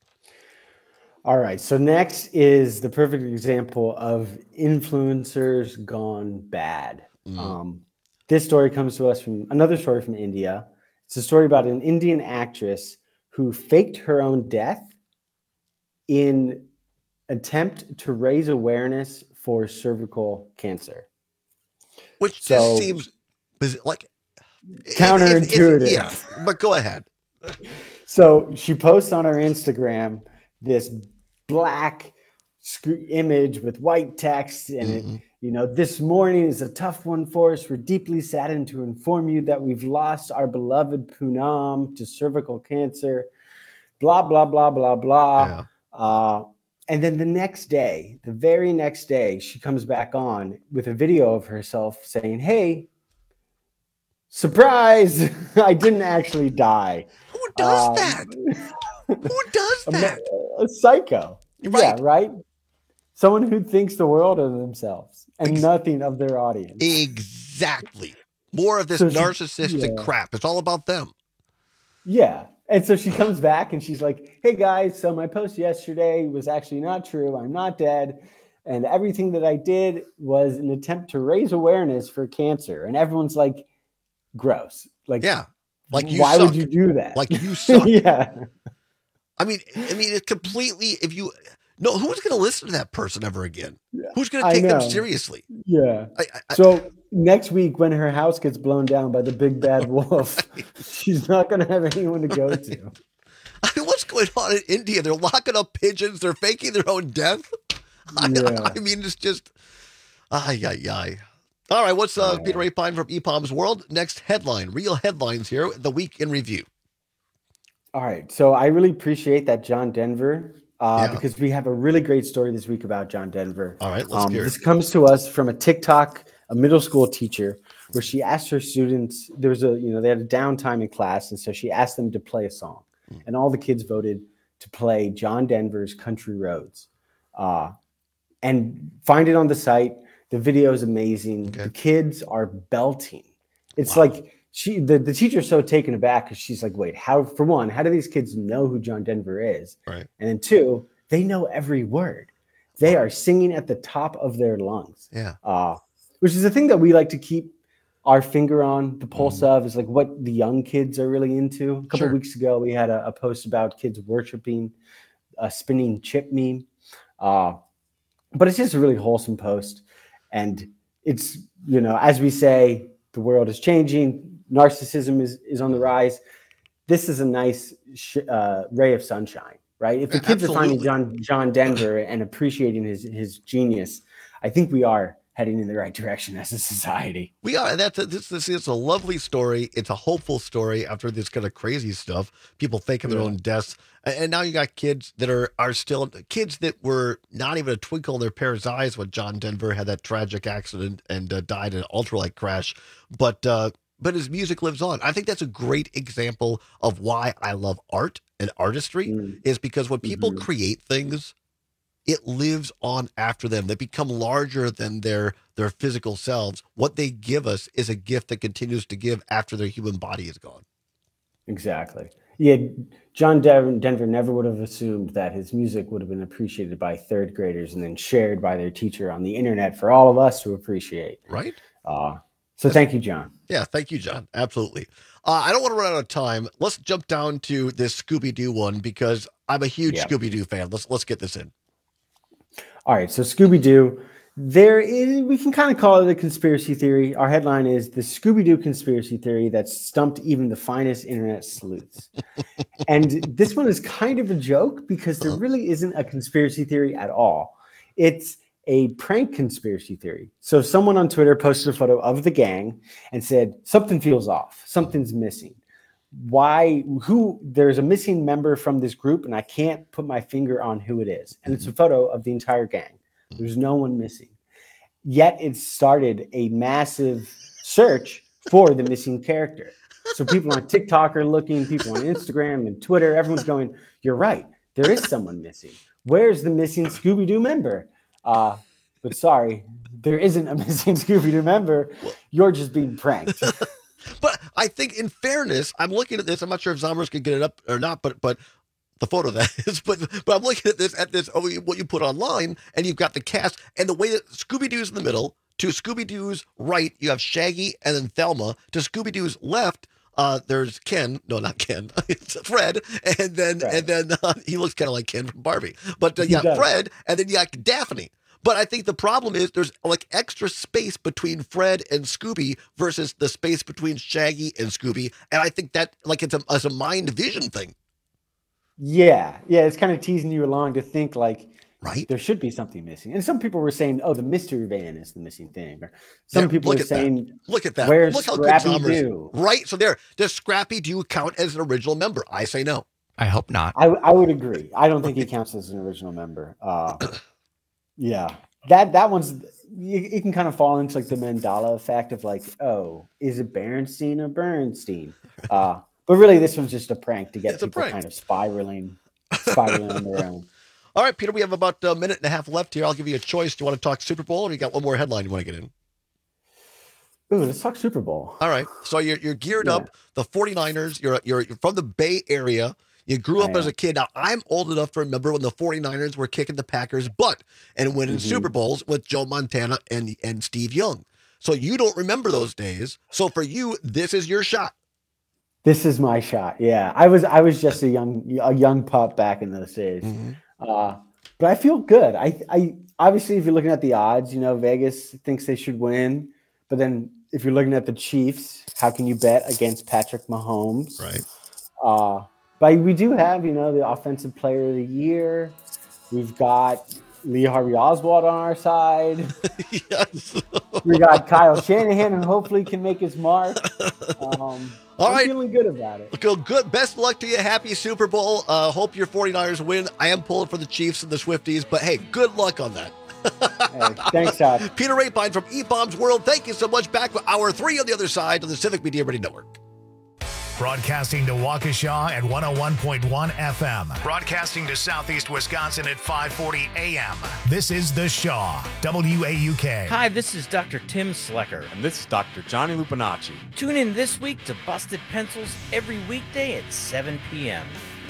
All right. So next is the perfect example of influencers gone bad. Mm. Um, this story comes to us from another story from India. It's a story about an Indian actress who faked her own death in attempt to raise awareness for cervical cancer. Which so, just seems like counterintuitive. If, if, yeah, but go ahead. So she posts on her Instagram this black sc- image with white text, and mm-hmm. it, you know, this morning is a tough one for us. We're deeply saddened to inform you that we've lost our beloved Poonam to cervical cancer. Blah blah blah blah blah. Yeah. Uh, And then the next day, the very next day, she comes back on with a video of herself saying, hey, surprise, I didn't actually die. Who does um, that? Who does that? A, a psycho. Right. Yeah, right? Someone who thinks the world of themselves and Ex- nothing of their audience. Exactly. More of this so narcissistic yeah. crap. It's all about them. Yeah. And so she comes back and she's like, hey guys, so my post yesterday was actually not true. I'm not dead. And everything that I did was an attempt to raise awareness for cancer. And everyone's like, gross. Like, yeah. Like you why suck. would you do that? Like you suck. Yeah. I mean, I mean, it's completely, if you, no, who's going to listen to that person ever again? Yeah. Who's going to take them seriously? Yeah. I, I, so next week, when her house gets blown down by the big bad wolf, she's not going to have anyone to go to. I mean, what's going on in India? They're locking up pigeons. They're faking their own death. I, Yeah. I mean, it's just, ay, ay, ay. All right, what's uh, Peter Rapine from E P O M's World? Next headline, real headlines here, the week in review. All right, so I really appreciate that John Denver, uh, Yeah. because we have a really great story this week about John Denver. All right, let's Um, hear it. this comes to us from a TikTok, a middle school teacher, where she asked her students, there was a, you know, they had a downtime in class, and so she asked them to play a song. And all the kids voted to play John Denver's Country Roads. Uh, and find it on the site. The video is amazing. The kids are belting. It's like she, the, the teacher's so taken aback because she's like, wait, how, for one, how do these kids know who John Denver is? Right. And then two, they know every word. They are singing at the top of their lungs. Yeah. Uh, which is a thing that we like to keep our finger on the pulse mm. of is like what the young kids are really into. A couple Sure. of weeks ago, we had a, a post about kids worshiping a spinning chip meme. Uh, but it's just a really wholesome post. And it's, you know, as we say, the world is changing. Narcissism is, is on the rise. This is a nice sh- uh, ray of sunshine, right? If the kids Absolutely. are finding John John Denver and appreciating his his genius, I think we are heading in the right direction as a society. We are. That's a, this, this is a lovely story. It's a hopeful story after this kind of crazy stuff. People faking their Yeah. own deaths. And and now you got kids that are, are still kids that were not even a twinkle in their parents' eyes when John Denver had that tragic accident and uh, died in an ultralight crash. But, uh, but his music lives on. I think that's a great example of why I love art and artistry Mm. is because when people Mhm. create things, it lives on after them. They become larger than their their physical selves. What they give us is a gift that continues to give after their human body is gone. Exactly. Yeah, John Denver, Denver never would have assumed that his music would have been appreciated by third graders and then shared by their teacher on the internet for all of us to appreciate. Right? Uh, so thank you, John. Yeah, thank you, John. Absolutely. Uh, I don't want to run out of time. Let's jump down to this Scooby-Doo one because I'm a huge Yeah. Scooby-Doo fan. Let's let's get this in. All right, so Scooby-Doo, there is, we can kind of call it a conspiracy theory. Our headline is the Scooby-Doo conspiracy theory that stumped even the finest internet sleuths. And this one is kind of a joke because there really isn't a conspiracy theory at all. It's a prank conspiracy theory. So someone on Twitter posted a photo of the gang and said, something feels off, something's missing. Why, who, there's a missing member from this group and I can't put my finger on who it is. And it's a photo of the entire gang. There's no one missing. Yet it started a massive search for the missing character. So people on TikTok are looking, people on Instagram and Twitter, everyone's going, you're right, there is someone missing. Where's the missing Scooby-Doo member? Uh, but sorry, there isn't a missing Scooby-Doo member. You're just being pranked. But I think, in fairness, I'm looking at this. I'm not sure if Zombers can get it up or not, but but the photo that is. But but I'm looking at this at this oh, what you put online, and you've got the cast and the way that Scooby-Doo's in the middle. To Scooby-Doo's right, you have Shaggy and then Thelma. To Scooby-Doo's left, uh, there's Ken. No, not Ken. It's Fred. And then Right. and then uh, he looks kind of like Ken from Barbie. But uh, He yeah, does. Fred, and then you got Daphne. But I think the problem is there's like extra space between Fred and Scooby versus the space between Shaggy and Scooby. And I think that like it's a, as a mind vision thing. Yeah, yeah, it's kind of teasing you along to think like, right, there should be something missing. And some people were saying, oh, the mystery van is the missing thing. Or some There, people look are at that. saying, Look at that. where's Look how good Scrappy Zombers- Doo? Right. So there, does Scrappy Doo count as an original member? I say no. I hope not. I, I would agree. I don't think he counts as an original member. Uh, yeah, that that one's you, it can kind of fall into like the Mandela effect of like, oh, is it Berenstein or Bernstein? Uh, but really, this one's just a prank to get It's a people prank. kind of spiraling, spiraling on their own. All right, Peter, we have about a minute and a half left here. I'll give you a choice. Do you want to talk Super Bowl or you got one more headline you want to get in? Ooh, let's talk Super Bowl. All right. So you're, you're geared Yeah. up. The 49ers, you're, you're, you're from the Bay Area. You grew up I as a kid. Now, I'm old enough to remember when the 49ers were kicking the Packers' butt and winning Mhm. Super Bowls with Joe Montana and, and Steve Young. So you don't remember those days. So for you, this is your shot. This is my shot. Yeah, I was I was just a young a young pup back in those days. Mm-hmm. Uh, but I feel good. I I obviously if you're looking at the odds, you know, Vegas thinks they should win. But then if you're looking at the Chiefs, how can you bet against Patrick Mahomes? Right. Uh, but we do have, you know, the offensive player of the year. We've got Lee Harvey Oswald on our side. Yes. We got Kyle Shanahan, who hopefully can make his mark. Um, All I'm right. feeling good about it. Go good. Best luck to you. Happy Super Bowl. Uh, hope your 49ers win. I am pulling for the Chiefs and the Swifties, but hey, good luck on that. Hey, thanks, Todd. Peter Rapine from E-Bombs World. Thank you so much. Back with hour three on the other side of the Civic Media Radio Network. Broadcasting to Waukesha at one oh one point one F M. Broadcasting to Southeast Wisconsin at five forty A M. This is The Shaw, W A U K. Hi, this is Doctor Tim Slecker. And this is Doctor Johnny Lupinacci. Tune in this week to Busted Pencils every weekday at seven p.m.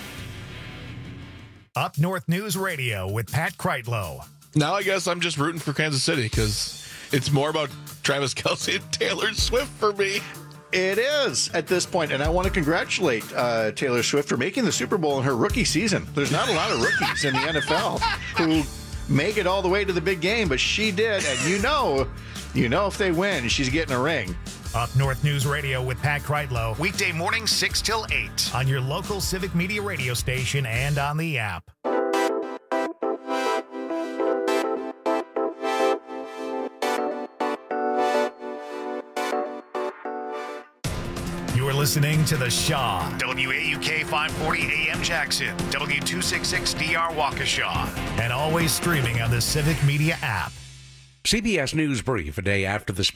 Up North News Radio with Pat Kreitlow. Now I guess I'm just rooting for Kansas City because it's more about trying Travis Kelce and Taylor Swift for me. It is at this point, and I want to congratulate uh, Taylor Swift for making the Super Bowl in her rookie season. There's not a lot of rookies in the N F L who make it all the way to the big game, but she did, and you know, you know if they win, she's getting a ring. Up North News Radio with Pat Kreitlow, weekday mornings six till eight on your local Civic Media radio station and on the app. You're listening to The Shaw, W A U K five forty A M Jackson, W two sixty-six D R Waukesha, and always streaming on the Civic Media app. C B S News Brief a day after the